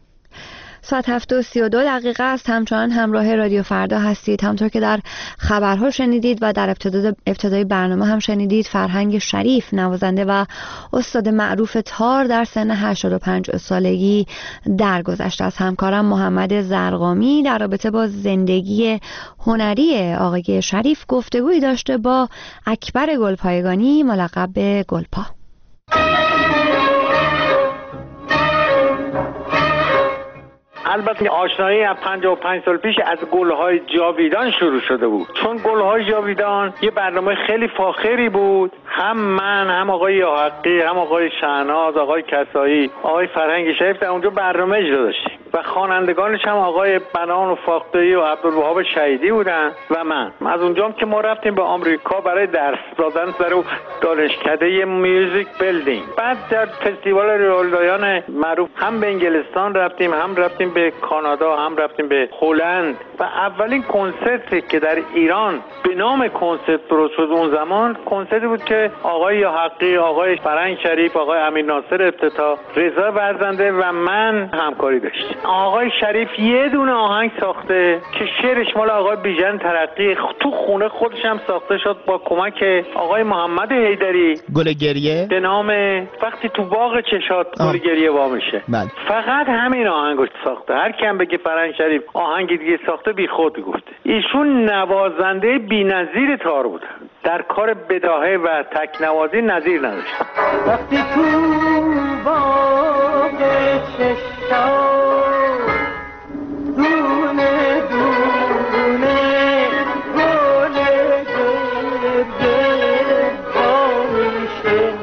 ساعت 7:32 است. همچنان همراه رادیو فردا هستید. همطور که در خبرها شنیدید و در ابتدای برنامه هم شنیدید، فرهنگ شریف نوازنده و استاد معروف تار در سن 85 سالگی درگذشت. از همکارم محمد زرقامی در رابطه با زندگی هنری آقای شریف گفتگویی داشته با اکبر گلپایگانی ملقب به گلپا. البته آشنایی از 55 سال پیش از گل‌های جاویدان شروع شده بود، چون گل‌های جاویدان یه برنامه خیلی فاخری بود. هم من، هم آقای یاحقی، هم آقای شهناز، آقای کسایی، آقای فرهنگ شریف در اونجا برنامه اجرا داشتیم و خوانندگانش هم آقای بنان و فاخته‌ای و عبدالوهاب شهیدی بودن و من. از اونجا هم که ما رفتیم به آمریکا برای درس دادن در دانشکده میوزیک بیلدینگ. بعد در فستیوال رئالدایان معروف هم به انگلستان رفتیم، هم رفتیم به کانادا، هم رفتیم به هلند و اولین کنسرتی که در ایران به نام کنسرت درست شد اون زمان کنسرتی بود که آقای یاحقی، آقای فرهنگ شریف، آقای امیر ناصر افتتاح، رضا برزنده و من همکاری داشتیم. آقای شریف یه دونه آهنگ ساخته که شعرش مال آقای بیژن ترقی تو خونه خودش هم ساخته شد با کمک آقای محمد حیدری، گل گریه به نام وقتی تو باغ چشات گل گریه وا میشه. فقط همین آهنگو ساخته. هر کیم بگه فرهنگ شریف آهنگ دیگه ساخته بی خود گفته. ایشون نوازنده بی‌نظیر تار بود، در کار بداهه و تکنوازی نظیر نداشت. وقتی تو باغ چشات دونه دونه گل گریه وا میشه.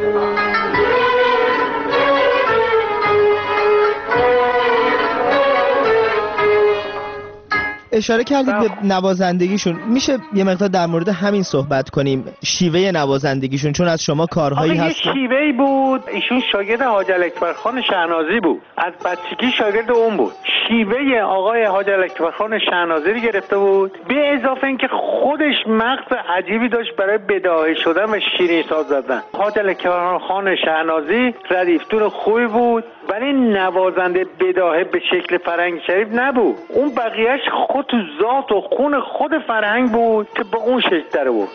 اشاره کردید به نوازندگیشون، میشه یه مقدار در مورد همین صحبت کنیم؟ شیوه نوازندگیشون، چون از شما کارهایی هست. یه شیوهی بود، ایشون شاگرد حاج اکبرخان شهنازی بود، از بچگی شاگرد اون بود. شیوه آقای حاج اکبرخان شهنازی رو گرفته بود، به اضافه اینکه خودش مغز عجیبی داشت برای بداهه شدن و شیرین ساز زدن. حاج اکبرخان شهنازی ردیفتون خوبی بود، ولی نوازنده بداهه به شکل فرهنگ شریف نبود. اون بقیهش خود تو ذات و خون خود فرهنگ بود که با اون شکل در بود.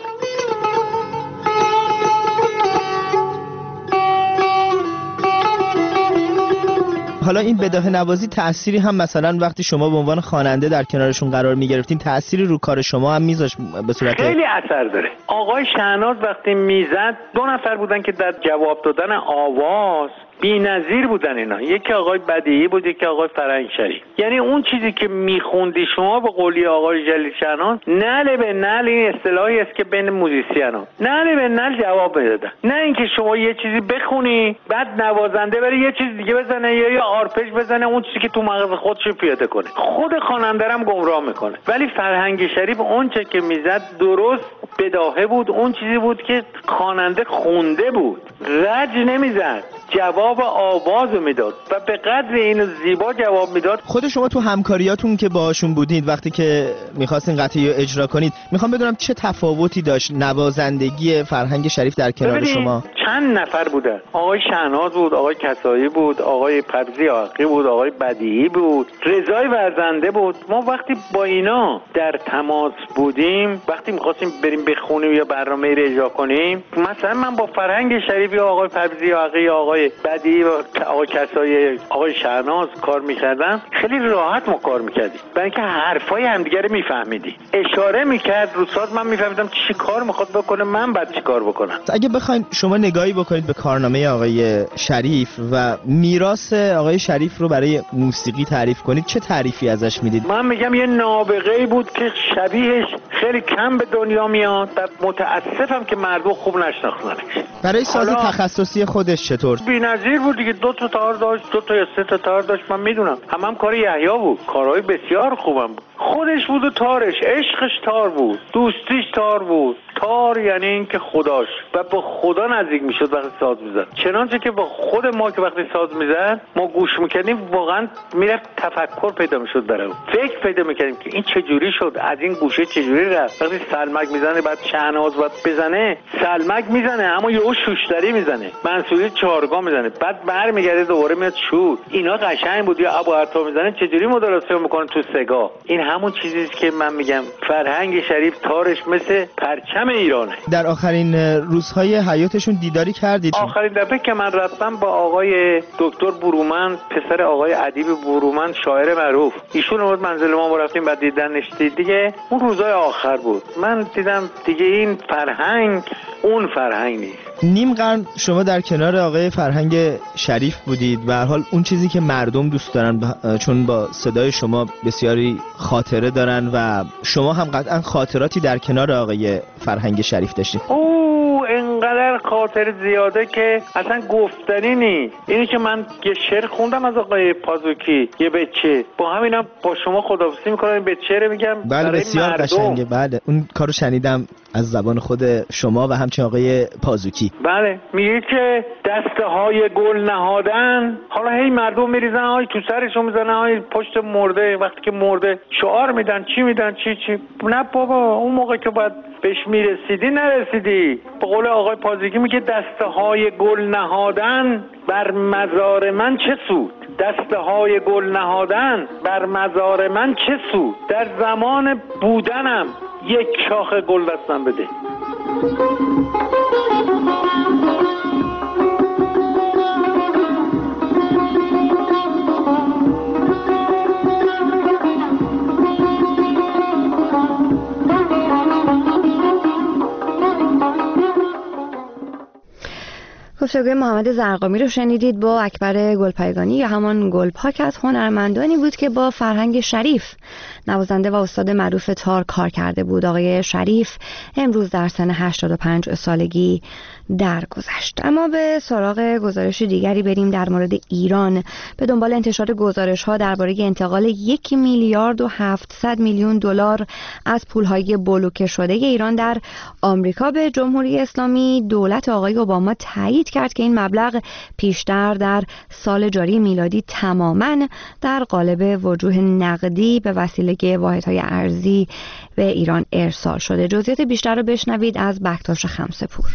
حالا این بداهه نوازی تأثیری هم مثلا وقتی شما به عنوان خواننده در کنارشون قرار می‌گرفتین، تأثیری رو کار شما هم میذاشت به صورت؟ خیلی اثر داره. آقای شهناز وقتی میزد 2 نفر بودن که در جواب دادن آواز بی‌نظیر بودن اینا. یکی آقای بدیعی بود، یکی آقای فرهنگ شریف. یعنی اون چیزی که میخوندی شما به قولی آقای جلیل شهناز، نعل به نعل، این اصطلاحی است که بین موزیسین‌ها نعل به نعل جواب میدادن. نه اینکه شما یه چیزی بخونی بعد نوازنده بره یه چیز دیگه بزنه یا یه آرپش بزنه اون چیزی که تو مغز خودش پیاده کنه، خود خواننده رو هم گمراه میکنه. ولی فرهنگ شریف اون چه که میزد درست بداهه بود، اون چیزی بود که خواننده خونده بود، رج نمیزد، جواب آوازو میداد و به قدر اینو زیبا جواب میداد. خود شما تو همکاریاتون که باهاشون بودید وقتی که میخواستین قطعه رو اجرا کنید، میخوام بدونم چه تفاوتی داشت نوازندگی فرهنگ شریف در کنار شما؟ چند نفر بودن. آقای شهناز بود، آقای کسایی بود، آقای پرویز حقی بود، آقای بدیعی بود، رضای ورزنده بود. ما وقتی با اینا در تماس بودیم، وقتی میخواستیم بریم بخونیم یا برنامه رو اجرا کنیم، مثلا من با فرهنگ شریف یا آقای پرویز حقی، آقای بدیعی و آقای کسایی، آقای شهناز کار میکردن، خیلی راحت ما کار میکردیم، برای اینکه حرفای همدیگه رو میفهمیدی. اشاره میکرد رو ساز، من میفهمیدم چی کار میخواد بکنه، من بعد چی کار بکنم. اگه بخواید شما نگاهی بکنید به کارنامه آقای شریف و میراث آقای شریف رو برای موسیقی تعریف کنید، چه تعریفی ازش میدید؟ من میگم یه نابغه‌ای بود که شبیهش خیلی کم به دنیا میاد و متاسفم که مردم خوب نشناختنش. برای ساز تخصصی خودش چطور؟ بی‌نظیر بود دیگه، 2 تا تار داشت، 2 تا یا 3 تا تار داشت، من میدونم. هم کار یحیی بود، کارهای بسیار خوبم بود. خودش بود و تارش، عشقش تار بود، دوستیش تار بود. تار یعنی این که خداش و با خدا نزدیک میشد وقتی ساز میزد، چنانچه که با خود ما که وقتی ساز میزد ما گوش میکردیم واقعا میرفت تفکر پیدا میشد برام، فکر پیدا میکردیم که این چجوری شد، از این گوشه چجوری رفت. وقتی سلمک میزنه بعد شهناز بعد بزنه، سلمک میزنه اما یهو شوشتری میزنه، منصوری چهارگاه میزنه، بعد برمیگرده دوباره میاد شور. اینا قشنگ بود. یا ابو عطا میزنه چجوری مدولاسیون میکنه تو سگا. این همون چیزی است که من میگم فرهنگ شریف تارش مثل پرچم ایرانه. در آخرین روزهای حیاتشون دیداری کردید؟ آخرین دفعه که من رفتم با آقای دکتر برومند، پسر آقای ادیب برومند، شاعر معروف، ایشون اومد منزل ما رفتیم بعد دیدنش دیگه اون روزهای آخر بود. من دیدم دیگه این فرهنگ اون فرهنگ نیست. نیم قرن شما در کنار آقای فرهنگ شریف بودید و هر حال اون چیزی که مردم دوست دارن، چون با صدای شما بسیاری خاطره دارن و شما هم قطعا خاطراتی در کنار آقای فرهنگ شریف داشتید. اینقدر خاطر زیاده که اصلا گفتنی نیست. اینی که من یه شعر خوندم از آقای پازوکی، یه بچه، با همینا با شما خداحافظی میکنم، این بچه رو میگم بله بسیار قشنگه. بله اون کارو شنیدم از زبان خود شما و همچنین آقای پازوکی. بله میگه که دسته های گل نهادن، حالا هی مردم میریزن، های تو سرشون میزنن، های پشت مرده، وقتی که مرده شعار میدن، چی میدن، چی نه بابا، اون موقع که باید بهش میرسیدی نرسیدی. به قول آقای پازوکی میگه دسته های گل نهادن بر مزار من چه سود، دسته های گل نهادن بر مزار من چه سود، در زمان بودنم یک شاخ گل دستم بده. گفتگوی محمد زرقامی رو شنیدید با اکبر گلپایگانی یا همان گلپاک از هنرمندانی بود که با فرهنگ شریف نوازنده و استاد معروف تار کار کرده بود. آقای شریف امروز در سن 85 سالگی درگذشت. اما به سراغ گزارش دیگری بریم در مورد ایران. به دنبال انتشار گزارش‌ها درباره انتقال 1 میلیارد و 700 میلیون دلار از پول‌های بلوکه شده ایران در آمریکا به جمهوری اسلامی، دولت آقای اوباما تایید کرد که این مبلغ پیشتر در سال جاری میلادی تماماً در قالب وجوه نقدی به وسیله واحدهای ارزی به ایران ارسال شده. جزئیات بیشتر رو بشنوید از بکتاش خمسه‌پور.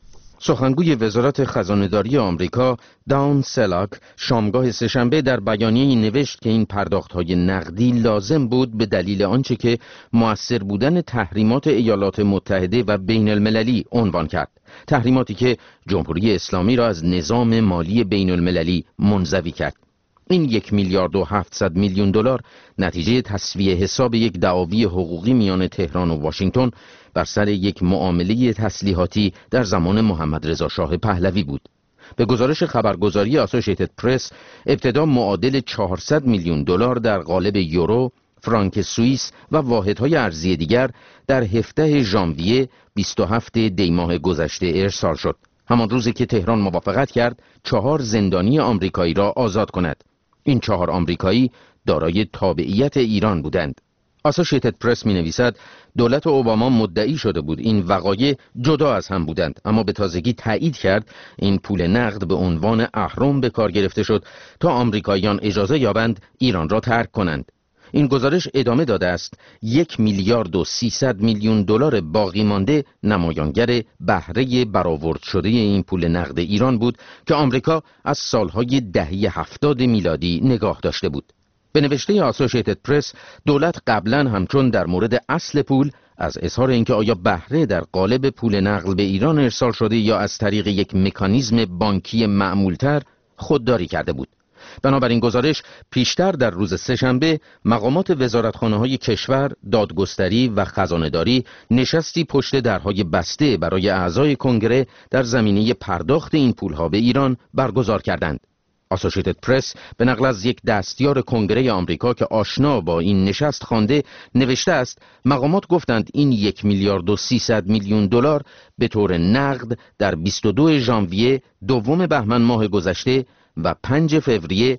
سخنگوی وزارت خزانه‌داری آمریکا داون سلاک شامگاه سه‌شنبه در بیانیه‌ای نوشت که این پرداخت‌های نقدی لازم بود به دلیل آنچه که مؤثر بودن تحریمات ایالات متحده و بین المللی عنوان کرد. تحریماتی که جمهوری اسلامی را از نظام مالی بین المللی منزوی کرد. این 1 میلیارد و 700 میلیون دلار نتیجه تسویه حساب یک دعاوی حقوقی میان تهران و واشنگتن بر سر یک معامله تسلیحاتی در زمان محمد رضا شاه پهلوی بود. به گزارش خبرگزاری آسوشیتد پرس، ابتدا معادل 400 میلیون دلار در قالب یورو، فرانک سوئیس و واحدهای ارزی دیگر در 17 ژانویه 27 دی ماه گذشته ارسال شد. همان روزی که تهران موافقت کرد 4 زندانی آمریکایی را آزاد کند. این 4 آمریکایی دارای تابعیت ایران بودند. آسوشیتد پرس می نویسد دولت اوباما مدعی شده بود این وقایع جدا از هم بودند، اما به تازگی تایید کرد این پول نقد به عنوان اهرم به کار گرفته شد تا آمریکاییان اجازه یابند ایران را ترک کنند. این گزارش ادامه داده است 1 میلیارد و 300 میلیون دلار باقی مانده نمایانگر بهره برآورد شده این پول نقد ایران بود که آمریکا از سالهای دهه 70 میلادی نگاه داشته بود. به نوشته آسوشیتد پرس، دولت قبلا همچون در مورد اصل پول از اظهار اینکه آیا بهره در قالب پول نقد به ایران ارسال شده یا از طریق یک مکانیزم بانکی معمولتر خودداری کرده بود. بنابراین گزارش پیشتر در روز سه‌شنبه مقامات وزارتخانه‌های کشور، دادگستری و خزانه‌داری نشستی پشت درهای بسته برای اعضای کنگره در زمینه پرداخت این پولها به ایران برگزار کردند. آسوشیتد پرس به نقل از یک دستیار کنگره آمریکا که آشنا با این نشست خوانده نوشته است مقامات گفتند این 1 میلیارد و 300 میلیون دلار به طور نقد در 22 ژانویه، 2 بهمن ماه گذشته و 5 فوریه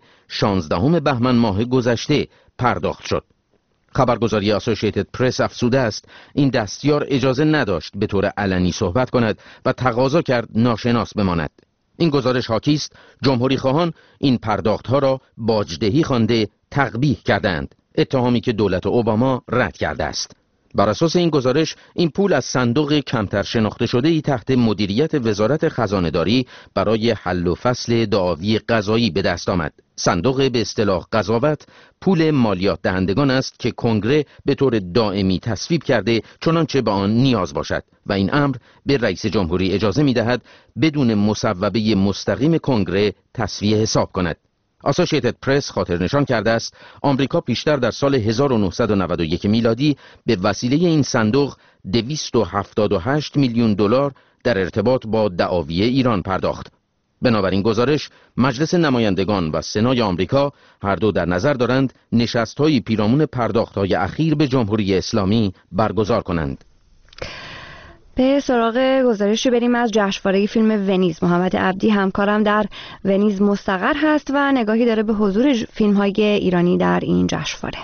16 بهمن ماه گذشته پرداخت شد. خبرگزاری آسوشیتد پرس افزوده است این دستیار اجازه نداشت به طور علنی صحبت کند و تقاضا کرد ناشناس بماند. این گزارش حاکی است جمهوری خواهان این پرداختها را باجدهی خوانده تقبیح کردند، اتهامی که دولت اوباما رد کرده است. بر اساس این گزارش این پول از صندوق کمتر شناخته شده ای تحت مدیریت وزارت خزانه‌داری برای حل و فصل دعاوی قضایی به دست آمد. صندوق به اصطلاح قضاوت پول مالیات دهندگان است که کنگره به طور دائمی تصویب کرده چنانچه به آن نیاز باشد و این امر به رئیس جمهوری اجازه می‌دهد بدون مصوبه مستقیم کنگره تصفیه حساب کند. آسوشیتد پرس خاطر نشان کرده است آمریکا پیشتر در سال 1991 میلادی به وسیله این صندوق 278 میلیون دلار در ارتباط با دعاوی ایران پرداخت. بنابراین گزارش مجلس نمایندگان و سنای آمریکا هر دو در نظر دارند نشست‌های پیرامون پرداخت‌های اخیر به جمهوری اسلامی برگزار کنند. به سراغ گزارشی بریم از جشنواره فیلم ونیز. محمد عبدی همکارم در ونیز مستقر هست و نگاهی داره به حضور فیلم‌های ایرانی در این جشنواره.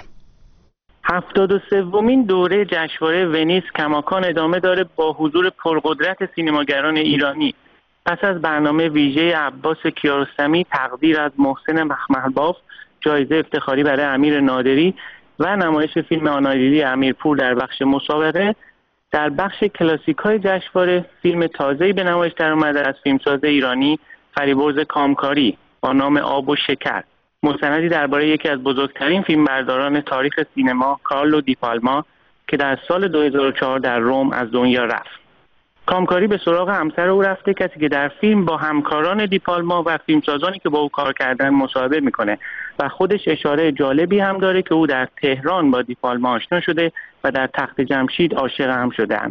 73مین دوره جشنواره ونیز کماکان ادامه داره با حضور پرقدرت سینماگران ایرانی. پس از برنامه ویژه عباس کیارستمی، تقدیر از محسن مخملباف، جایزه افتخاری برای امیر نادری و نمایش فیلم آنالیلی امیرپور در بخش مسابقه، در بخش کلاسیک‌های جشنواره فیلم تازه‌ای به نمایش درآمده از فیلمساز ایرانی فریبرز کامکاری با نام آب و شکر، مستندی درباره یکی از بزرگترین فیلمبرداران تاریخ سینما، کارلو دیپالما، که در سال 2004 در روم از دنیا رفت. کامکاری به سراغ همسر او رفته، کسی که در فیلم با همکاران دیپالما و فیلمسازانی که با او کار کردن مصاحبه میکنه و خودش اشاره جالبی هم داره که او در تهران با دیپالما آشنا شده و در تخت جمشید عاشق هم شدند.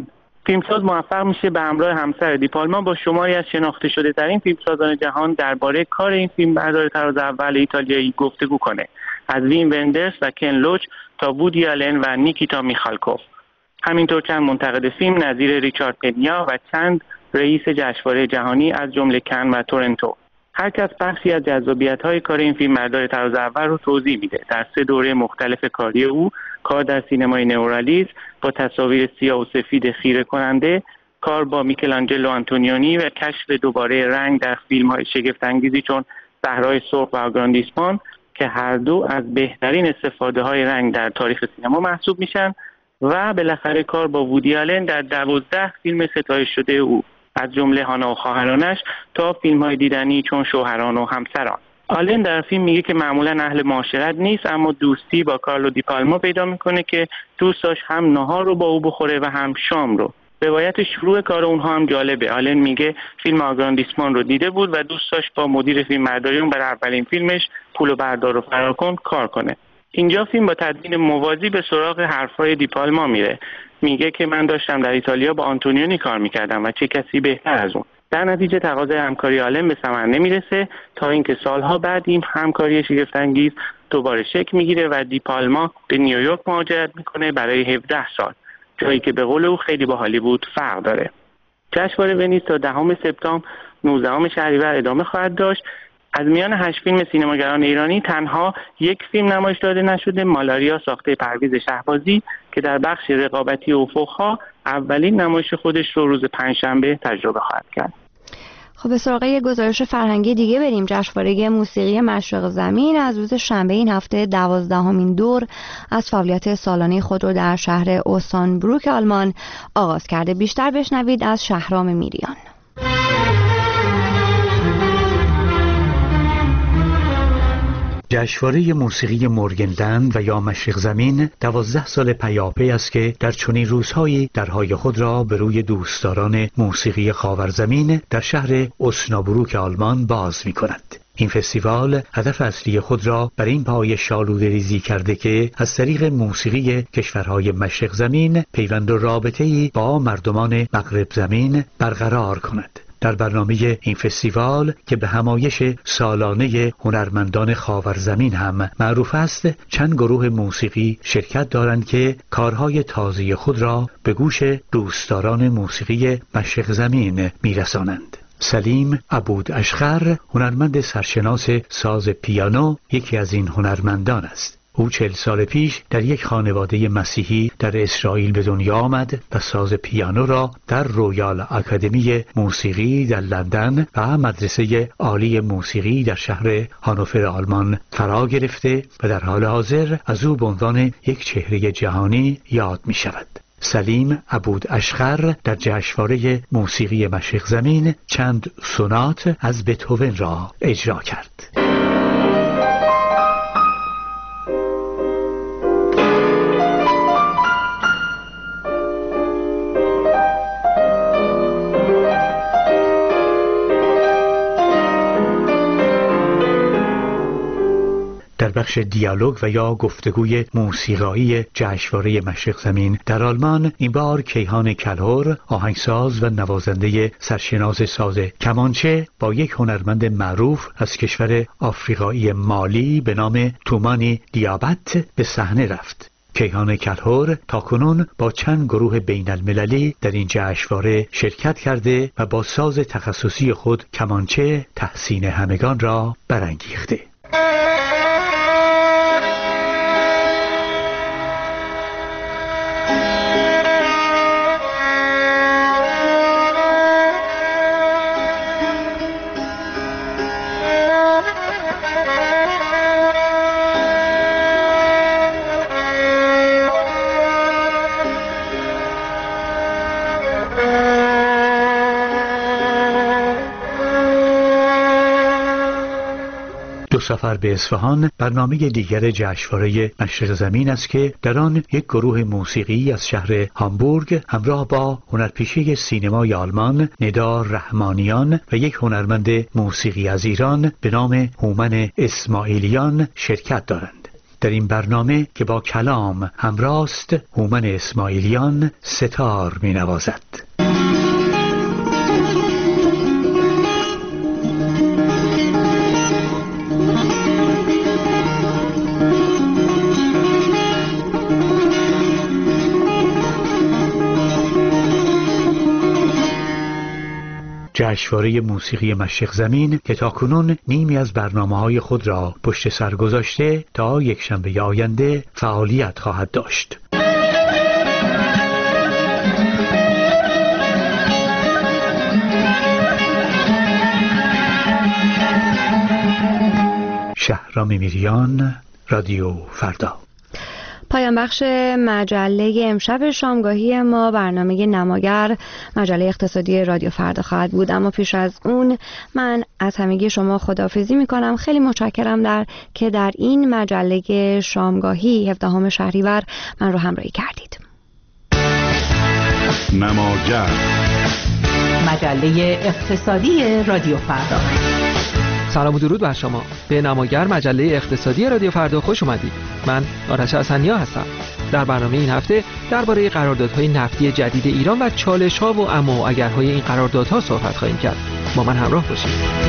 فیلمساز موفق میشه به همراه همسر دیپالما با شماری از شناخته شده ترین فیلمسازان جهان درباره کار این فیلمبردار طراز اول ایتالیایی گفتگو کنه، از وین وندرس و کن لوچ تا وودی آلن و نیکیتا میخالکوف. همینطور چند منتقد فیلم نظیر ریچارد پنیا و چند رئیس جشنواره جهانی از جمله کن و تورنتو. هر کس بخشی از جذابیت‌های کار این فیلمبردار طراز اول رو توضیح میده. در 3 دوره مختلف کاری او، کار در سینمای نئورالیسم با تصاویر سیاه و سفید خیره کننده، کار با میکلانجلو آنتونیونی و کشف دوباره رنگ در فیلم‌های شگفت‌انگیزی چون صحرای سرخ و آگراندیسمان که هر دو از بهترین استفاده‌های رنگ در تاریخ سینما محسوب میشن، و بالاخره کار با وودی آلن در 12 فیلم ستایش شده او، از جمله هانا و خواهرانش تا فیلم‌های دیدنی چون شوهران و همسران. آلن در فیلم میگه که معمولا اهل معاشرت نیست، اما دوستی با کارلو دیپالما پیدا میکنه که دوست داشت هم نهار رو با او بخوره و هم شام رو. روایت شروع کار اونها هم جالبه. آلن میگه فیلم آگراندیسمان رو دیده بود و دوست داشت با مدیر فیلمبرداری اون برای اولین فیلمش پولو بردار و فرار کن کار کنه. اینجا فیلم با تدوین موازی به سراغ حرفای دیپالما میره. میگه که من داشتم در ایتالیا با آنتونیونی کار میکردم و چه کسی بهتر از اون. در نتیجه تقاضای همکاری آلن به ثمر نمیرسه تا اینکه سالها بعد این همکاری شگفت‌انگیز دوباره شکل میگیره و دیپالما به نیویورک مهاجرت میکنه برای 17 سال، جایی که به قول او خیلی با هالیوود فرق داره. جشنواره ونیز تا 10 سپتامبر 19 شهریور ادامه خواهد داشت. از میان 8 فیلم سینماگران ایرانی تنها 1 فیلم نمایش داده نشده، مالاریا ساخته پرویز شهبازی که در بخش رقابتی افق‌ها اولین نمایش خودش رو روز پنجشنبه تجربه خواهد کرد. خب به سراغ یک گزارش فرهنگی دیگه بریم. جشنواره موسیقی مشرق زمین از روز شنبه این هفته 12مین دور از فعالیت سالانه خود رو در شهر اوسنابروک آلمان آغاز کرده. بیشتر بشنوید از شهرام میریان. جشنواره موسیقی مورگنلند و یا مشرق زمین 12 سال پیاپی است که در چنین روزهایی درهای خود را به روی دوستداران موسیقی خاورزمین در شهر اوسنابروک آلمان باز می کند. این فستیوال هدف اصلی خود را بر این پایه آلوده ریزی کرده که از طریق موسیقی کشورهای مشرق زمین پیوند و رابطه‌ای با مردمان مغرب زمین برقرار کند. در برنامه این فستیوال که به همایش سالانه هنرمندان خاورزمین هم معروف است، چند گروه موسیقی شرکت دارند که کارهای تازه خود را به گوش دوستداران موسیقی مشرق زمین میرسانند. سلیم عبوداشخر، هنرمند سرشناس ساز پیانو، یکی از این هنرمندان است. او 40 سال پیش در یک خانواده مسیحی در اسرائیل به دنیا آمد و ساز پیانو را در رویال اکادمی موسیقی در لندن و مدرسه عالی موسیقی در شهر هانوفر آلمان فرا گرفته و در حال حاضر از او به عنوان یک چهره جهانی یاد می شود. سلیم عبوداشخر در جشنواره موسیقی مشرق زمین چند سونات از بتهوون را اجرا کرد. در بخش دیالوگ و یا گفتگوی موسیقایی جشنواره مشرق زمین در آلمان این بار کیهان کلهر، آهنگساز و نوازنده سرشناس ساز کمانچه، با یک هنرمند معروف از کشور آفریقایی مالی به نام تومانی دیابت به صحنه رفت. کیهان کلهر تاکنون با چند گروه بین المللی در این جشنواره شرکت کرده و با ساز تخصصی خود کمانچه تحسین همگان را برانگیخته. سفر به اصفهان برنامه دیگر جشنواره مشرق زمین است که در آن یک گروه موسیقی از شهر هامبورگ همراه با هنرپیشه سینمای آلمان ندا رحمانیان و یک هنرمند موسیقی از ایران به نام هومن اسماعیلیان شرکت دارند. در این برنامه که با کلام همراست، هومن اسماعیلیان ستار می نوازد. جشنواره موسیقی مشرق زمین که تاکنون نیمی از برنامه‌های خود را پشت سر گذاشته تا یکشنبه آینده فعالیت خواهد داشت. شهرام میریان، رادیو فردا. پایان بخش مجله امشب شامگاهی ما برنامه نماگر، مجله اقتصادی رادیو فردا خواهد بود. اما پیش از اون من از همگی شما خداحافظی میکنم. خیلی متشکرم که در این مجله شامگاهی 17 شهریور من رو همراهی کردید. نماگر، مجله اقتصادی رادیو فردا. سلام و درود بر شما. به نماگر، مجله اقتصادی رادیو فردا خوش اومدید. من آرش حسنیا هستم. در برنامه این هفته درباره قراردادهای نفتی جدید ایران و چالش‌ها و اما و اگرهای این قراردادها صحبت خواهیم کرد. با من همراه باشید.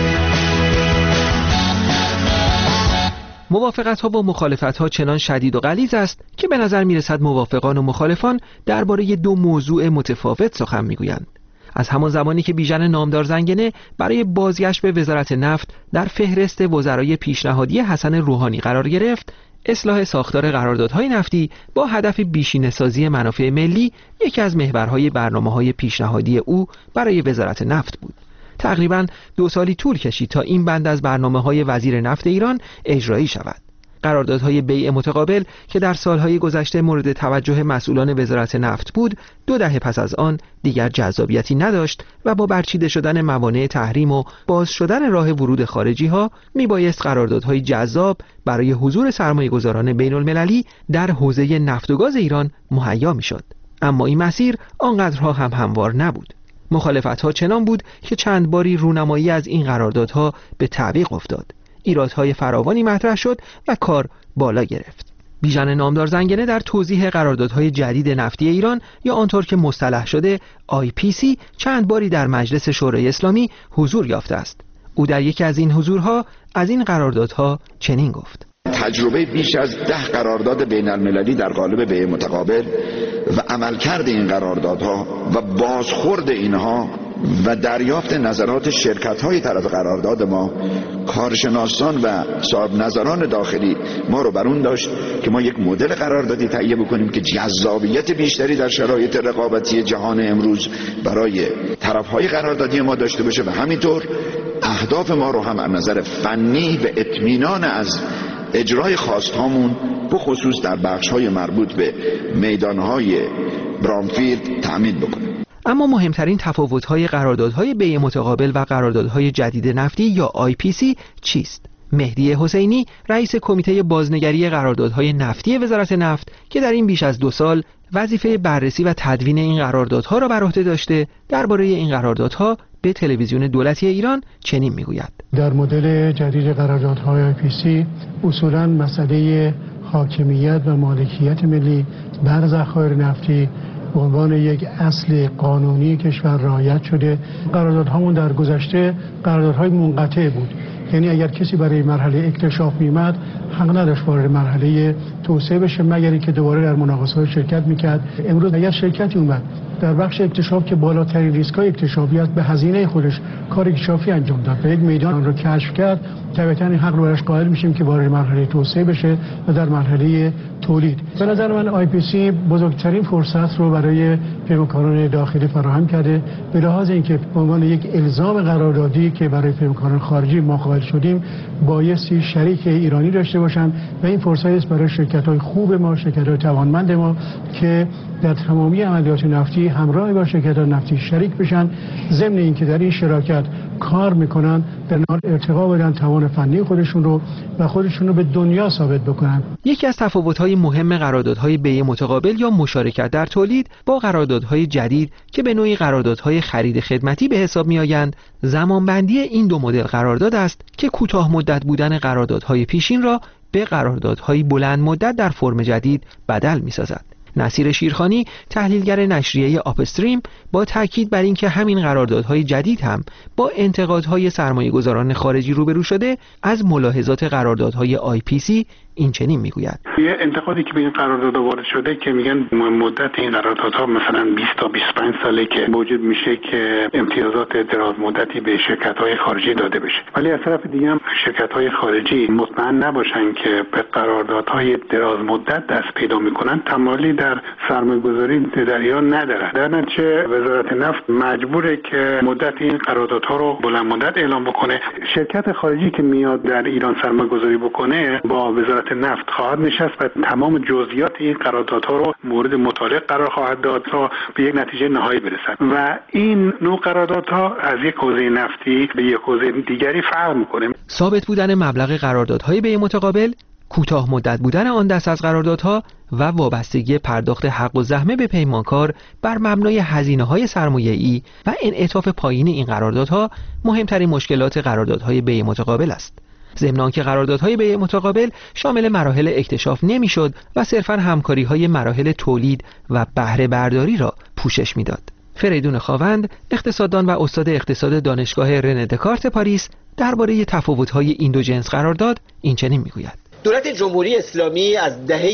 موافقت‌ها و مخالفت‌ها چنان شدید و غلیظ است که به نظر می‌رسد موافقان و مخالفان درباره دو موضوع متفاوت سخن می‌گویند. از همان زمانی که بیژن نامدار زنگنه برای بازگشت به وزارت نفت در فهرست وزرای پیشنهادی حسن روحانی قرار گرفت، اصلاح ساختار قراردادهای نفتی با هدف بیشینه‌سازی منافع ملی یکی از محورهای برنامه‌های پیشنهادی او برای وزارت نفت بود. تقریباً 2 سالی طول کشید تا این بند از برنامه‌های وزیر نفت ایران اجرایی شود. قراردادهای بیع متقابل که در سالهای گذشته مورد توجه مسئولان وزارت نفت بود، 2 دهه پس از آن دیگر جذابیتی نداشت و با برچیده شدن موانع تحریم و باز شدن راه ورود خارجی ها میبایست قراردادهای جذاب برای حضور سرمایه‌گذاران بین‌المللی در حوزه نفت و گاز ایران مهیا میشد. اما این مسیر آنقدرها هم هموار نبود. مخالفت‌ها چنان بود که چند باری رونمایی از این قراردادها به تعویق افتاد. ایرادهای فراوانی مطرح شد و کار بالا گرفت. بیژن نامدار زنگنه در توضیح قراردادهای جدید نفتی ایران یا آنطور که مصطلح شده IPC چند باری در مجلس شورای اسلامی حضور یافته است. او در یکی از این حضورها از این قراردادها چنین گفت: تجربه بیش از 10 قرارداد بین المللی در قالب بیع متقابل و عملکرد این قراردادها و بازخورد اینها و دریافت نظرات شرکت‌های طرف قرارداد ما، کارشناسان و صاحب نظران داخلی ما رو بر اون داشت که ما یک مدل قراردادی تهیه بکنیم که جذابیت بیشتری در شرایط رقابتی جهان امروز برای طرف‌های قراردادی ما داشته باشه و همینطور اهداف ما رو هم از نظر فنی و اطمینان از اجرای خواستهامون بخصوص در بخش‌های مربوط به میدان‌های برانفیلد تأمین بکنیم. اما مهمترین تفاوت‌های قراردادهای بیع متقابل و قراردادهای جدید نفتی یا IPC چیست؟ مهدی حسینی، رئیس کمیته بازنگری قراردادهای نفتی وزارت نفت که در این بیش از 2 سال وظیفه بررسی و تدوین این قراردادها را بر عهده داشته، درباره این قراردادها به تلویزیون دولتی ایران چنین میگوید: در مدل جدید قراردادهای IPC اصولاً مسئله حاکمیت و مالکیت ملی بر ذخایر نفتی به عنوان یک اصل قانونی کشور رعایت شده. قراردادهامون در گذشته قراردادهای منقطع بود، یعنی اگر کسی برای مرحله اکتشاف می‌آمد حق نداشت وارد مرحله توسعه بشه مگر اینکه دوباره در مناقصه‌های شرکت می‌کرد. امروز اگر شرکتی اومد در بخش اکتشاف که بالاترین ریسک‌های اکتشافی است به هزینه خودش کار اکتشافی انجام داد و یک میدان رو کشف کرد، طبعاً این حق رو براش قائل میشیم که وارد مرحله توسعه بشه و در مرحله تولید. به نظر من IPC بزرگترین فرصت رو برای پیمانکاران داخلی فراهم کرده، به لحاظ اینکه به عنوان یک الزام قراردادی که برای پیمانکاران خارجی ما قائل شدیم بایستی شریک ایرانی داشته باشن و این فرصت است برای شرکت‌های خوب ما، شرکت‌های توانمند ما که در تمامی عملیات نفتی همراه با شرکت‌های نفتی شریک بشن، ضمن اینکه در این شراکت کار میکنن در نهایت ارتقا بدن توان فنی خودشون رو و خودشون رو به دنیا ثابت بکنن. یکی از تفاوت‌های مهم قراردادهای بیع متقابل یا مشارکت در تولید با قراردادهای جدید که به نوعی قراردادهای خرید خدمتی به حساب می‌آیند، زمانبندی این دو مدل قرارداد است که کوتاه مدت بودن قراردادهای پیشین را به قراردادهای بلند مدت در فرم جدید بدل می‌سازد. نصیر شیرخانی، تحلیلگر نشریه آپستریم، با تاکید بر اینکه همین قراردادهای جدید هم با انتقادهای سرمایه‌گذاران خارجی روبرو شده، از ملاحظات قراردادهای IPC این چنین میگوید: یه انتقادی که به این قرارداد وارد شده که میگن مدت این قراردادها مثلا 20 تا 25 ساله که موجود میشه که امتیازات دراز مدتی به شرکت‌های خارجی داده بشه، ولی از طرف دیگه هم شرکت‌های خارجی مطمئن نباشن که به قراردادهای دراز مدت دست پیدا میکنن، تمایلی در سرمایه‌گذاری در ایران نداره. در نتیجه وزارت نفت مجبوره که مدت این قراردادها رو بلند مدت اعلام بکنه. شرکت خارجی که میاد در ایران سرمایه‌گذاری بکنه با وزارت نفت خواهد نشست و تمام جزئیات این قراردادها رو مورد مطالعه قرار خواهد داد تا به یک نتیجه نهایی برسد و این نوع قراردادها از یک حوزه نفتی به یک حوزه دیگری فرق میکنه. ثابت بودن مبلغ قراردادهای بیع متقابل، کوتاه مدت بودن آن دست از قراردادها و وابستگی پرداخت حق و زحمه به پیمانکار بر مبنای هزینه‌های سرمایه‌ای و انعطاف پایین این قراردادها مهمترین مشکلات قراردادهای بیع متقابل است. ضمن آنکه قراردادهای بیع متقابل شامل مراحل اکتشاف نمیشد و صرفاً همکاری‌های مراحل تولید و بهره برداری را پوشش میداد. فریدون خاوند، اقتصاددان و استاد اقتصاد دانشگاه رنه دکارت پاریس، درباره تفاوت‌های این دو جنس قرارداد این چنین میگوید: دولت جمهوری اسلامی از دهه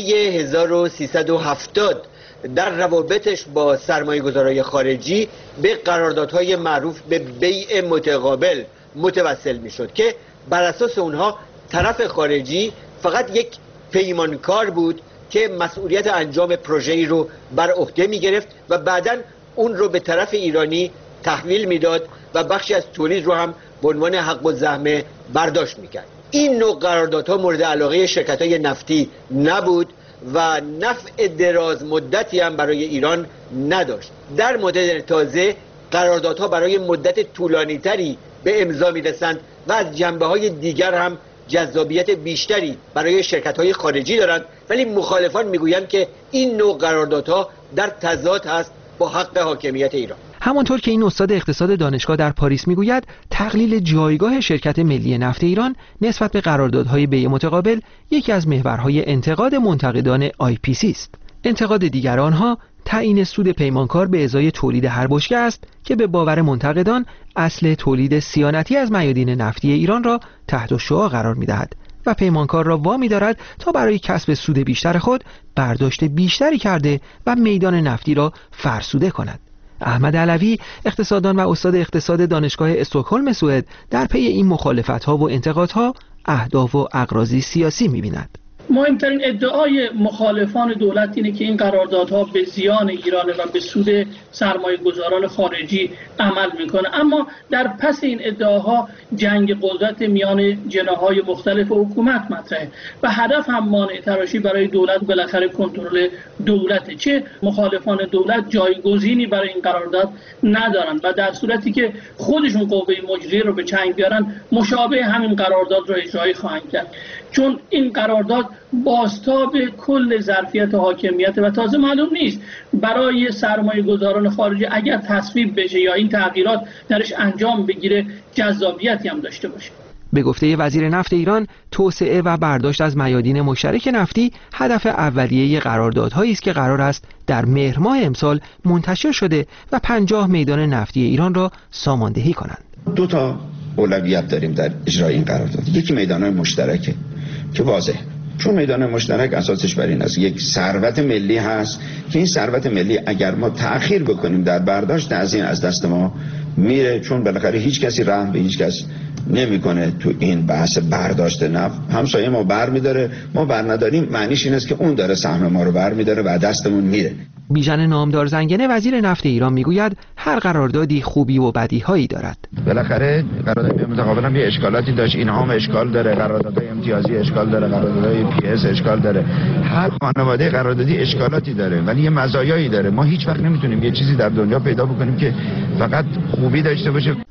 1370 در روابطش با سرمایه‌گذارای خارجی به قراردادهای معروف به بیع متقابل متوسل میشد که بر اساس اونها طرف خارجی فقط یک پیمانکار بود که مسئولیت انجام پروژه‌ای رو بر عهده می‌گرفت و بعداً اون رو به طرف ایرانی تحویل میداد و بخشی از تولید رو هم به عنوان حق و زحمه برداشت میکرد. این نوع قراردادها مورد علاقه شرکت‌های نفتی نبود و نفع دراز مدتی هم برای ایران نداشت. در مدل تازه قراردادها برای مدت طولانی‌تری به امضا میرسند و از جنبه‌های دیگر هم جذابیت بیشتری برای شرکت‌های خارجی دارند، ولی مخالفان میگویند که این نوع قراردادها در تضاد است با حق حاکمیت ایران. همانطور که این استاد اقتصاد دانشگاه در پاریس میگوید، تقلیل جایگاه شرکت ملی نفت ایران نسبت به قراردادهای بیع متقابل یکی از محورهای انتقاد منتقدان IPC است. انتقاد دیگر آنها تعیین سود پیمانکار به ازای تولید هر بشکه است که به باور منتقدان اصل تولید صیانتی از میادین نفتی ایران را تحت الشعاع قرار می‌دهد و پیمانکار را وامی دارد تا برای کسب سود بیشتر خود برداشت بیشتری کرده و میدان نفتی را فرسوده کند. احمد علوی، اقتصاددان و استاد اقتصاد دانشگاه استکهلم سوئد، در پی این مخالفت‌ها و انتقادها اهداف و اغراض سیاسی می‌بیند. مهمترین ادعای مخالفان دولت اینه که این قراردادها به زیان ایرانه و به سود سرمایه گذاران خارجی عمل میکنه، اما در پس این ادعاها جنگ قدرت میان جناح‌های مختلف حکومت مطرحه و هدف هم مانع تراشی برای دولت بالاخره کنترل دولته. چه مخالفان دولت جایگزینی برای این قرارداد ندارن و در صورتی که خودشون قوه مجریه رو به چنگ بیارن مشابه همین قرارداد رو اجرایی خواهند کرد، چون این قرارداد بازتاب کل ظرفیت حاکمیت و تازه معلوم نیست برای سرمایه گذاران خارجی اگر تصویب بشه یا این تغییرات درش انجام بگیره جذابیتی هم داشته باشه. به گفته وزیر نفت ایران، توسعه و برداشت از میادین مشترک نفتی هدف اولیه قراردادهایی است که قرار است در مهر ماه امسال منتشر شده و 50 میدان نفتی ایران را ساماندهی کنند. دو تا اولویت داریم در اجرای این قرارداد. یکی میدان‌های مشترکه که واضحه، چون میدان مشترک اساسش بر این است یک ثروت ملی هست که این ثروت ملی اگر ما تأخیر بکنیم در برداشت از این از دست ما میره، چون بالاخره هیچ کسی رحم به هیچ کس نمیکنه تو این بحث برداشت نفت. همسایه ما برمیداره، ما بر نداریم، معنیش این است که اون داره سهم ما رو برمیداره و دستمون میره. بیژن نامدار زنگنه، وزیر نفت ایران، میگوید هر قراردادی خوبی و بدیهایی دارد. بالاخره قرارداد متقابل هم یه اشکالاتی داشت، اینها هم اشکال داره، قراردادهای امتیازی اشکال داره، قراردادهای پی اس اشکال داره، هر خانواده قراردادی اشکالاتی داره ولی یه مزایایی داره. ما هیچ وقت نمیتونیم یه چیزی در دنیا پیدا بکنیم که فقط خوبی داشته باشه.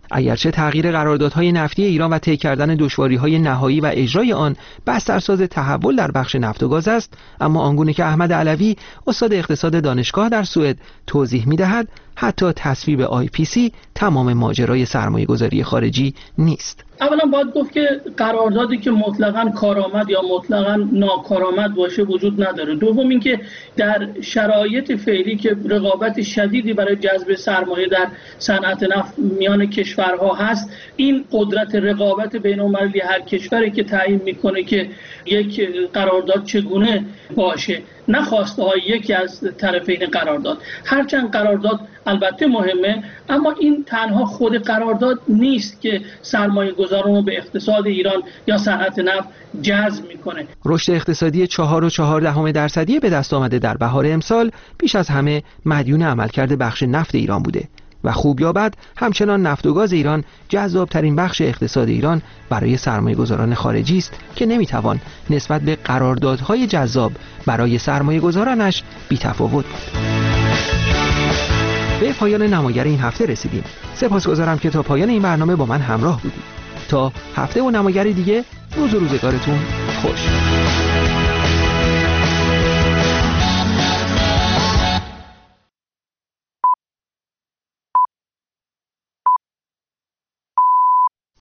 اگرچه تغییر قراردادهای نفتی ایران و طی کردن دشواری‌های نهایی و اجرای آن بسترساز تحول در بخش نفت و گاز است، اما آنگونه که احمد علوی استاد اقتصاد دانشگاه در سوئد توضیح می‌دهد، حتی تصویب IPC تمام ماجرای سرمایه‌گذاری خارجی نیست. اولا باید گفت که قراردادی که مطلقاً کارآمد یا مطلقاً ناکارآمد باشه وجود نداره. دوم اینکه در شرایط فعلی که رقابت شدیدی برای جذب سرمایه در صنعت نفت میان کشورها هست، این قدرت رقابت بین‌المللی هر کشوری که تعیین میکنه که یک قرارداد چگونه باشه، نه خواسته های یکی از طرفین قرارداد. هرچند قرارداد البته مهمه، اما این تنها خود قرارداد نیست که سرمایه گذاران رو به اقتصاد ایران یا صنعت نفت جذب میکنه. رشد اقتصادی 4.4% به دست آمده در بهار امسال بیش از همه مدیون عملکرد بخش نفت ایران بوده و خوب یا بد همچنان نفت و گاز ایران جذابترین بخش اقتصاد ایران برای سرمایه‌گذاران خارجی است که نمیتوان نسبت به قراردادهای جذاب برای سرمایه‌گذارانش بی‌تفاوت بود. به پایان نماگر این هفته رسیدیم. سپاسگزارم که تا پایان این برنامه با من همراه بودید. تا هفته و نماگر دیگه، روز و روزگارتون خوش.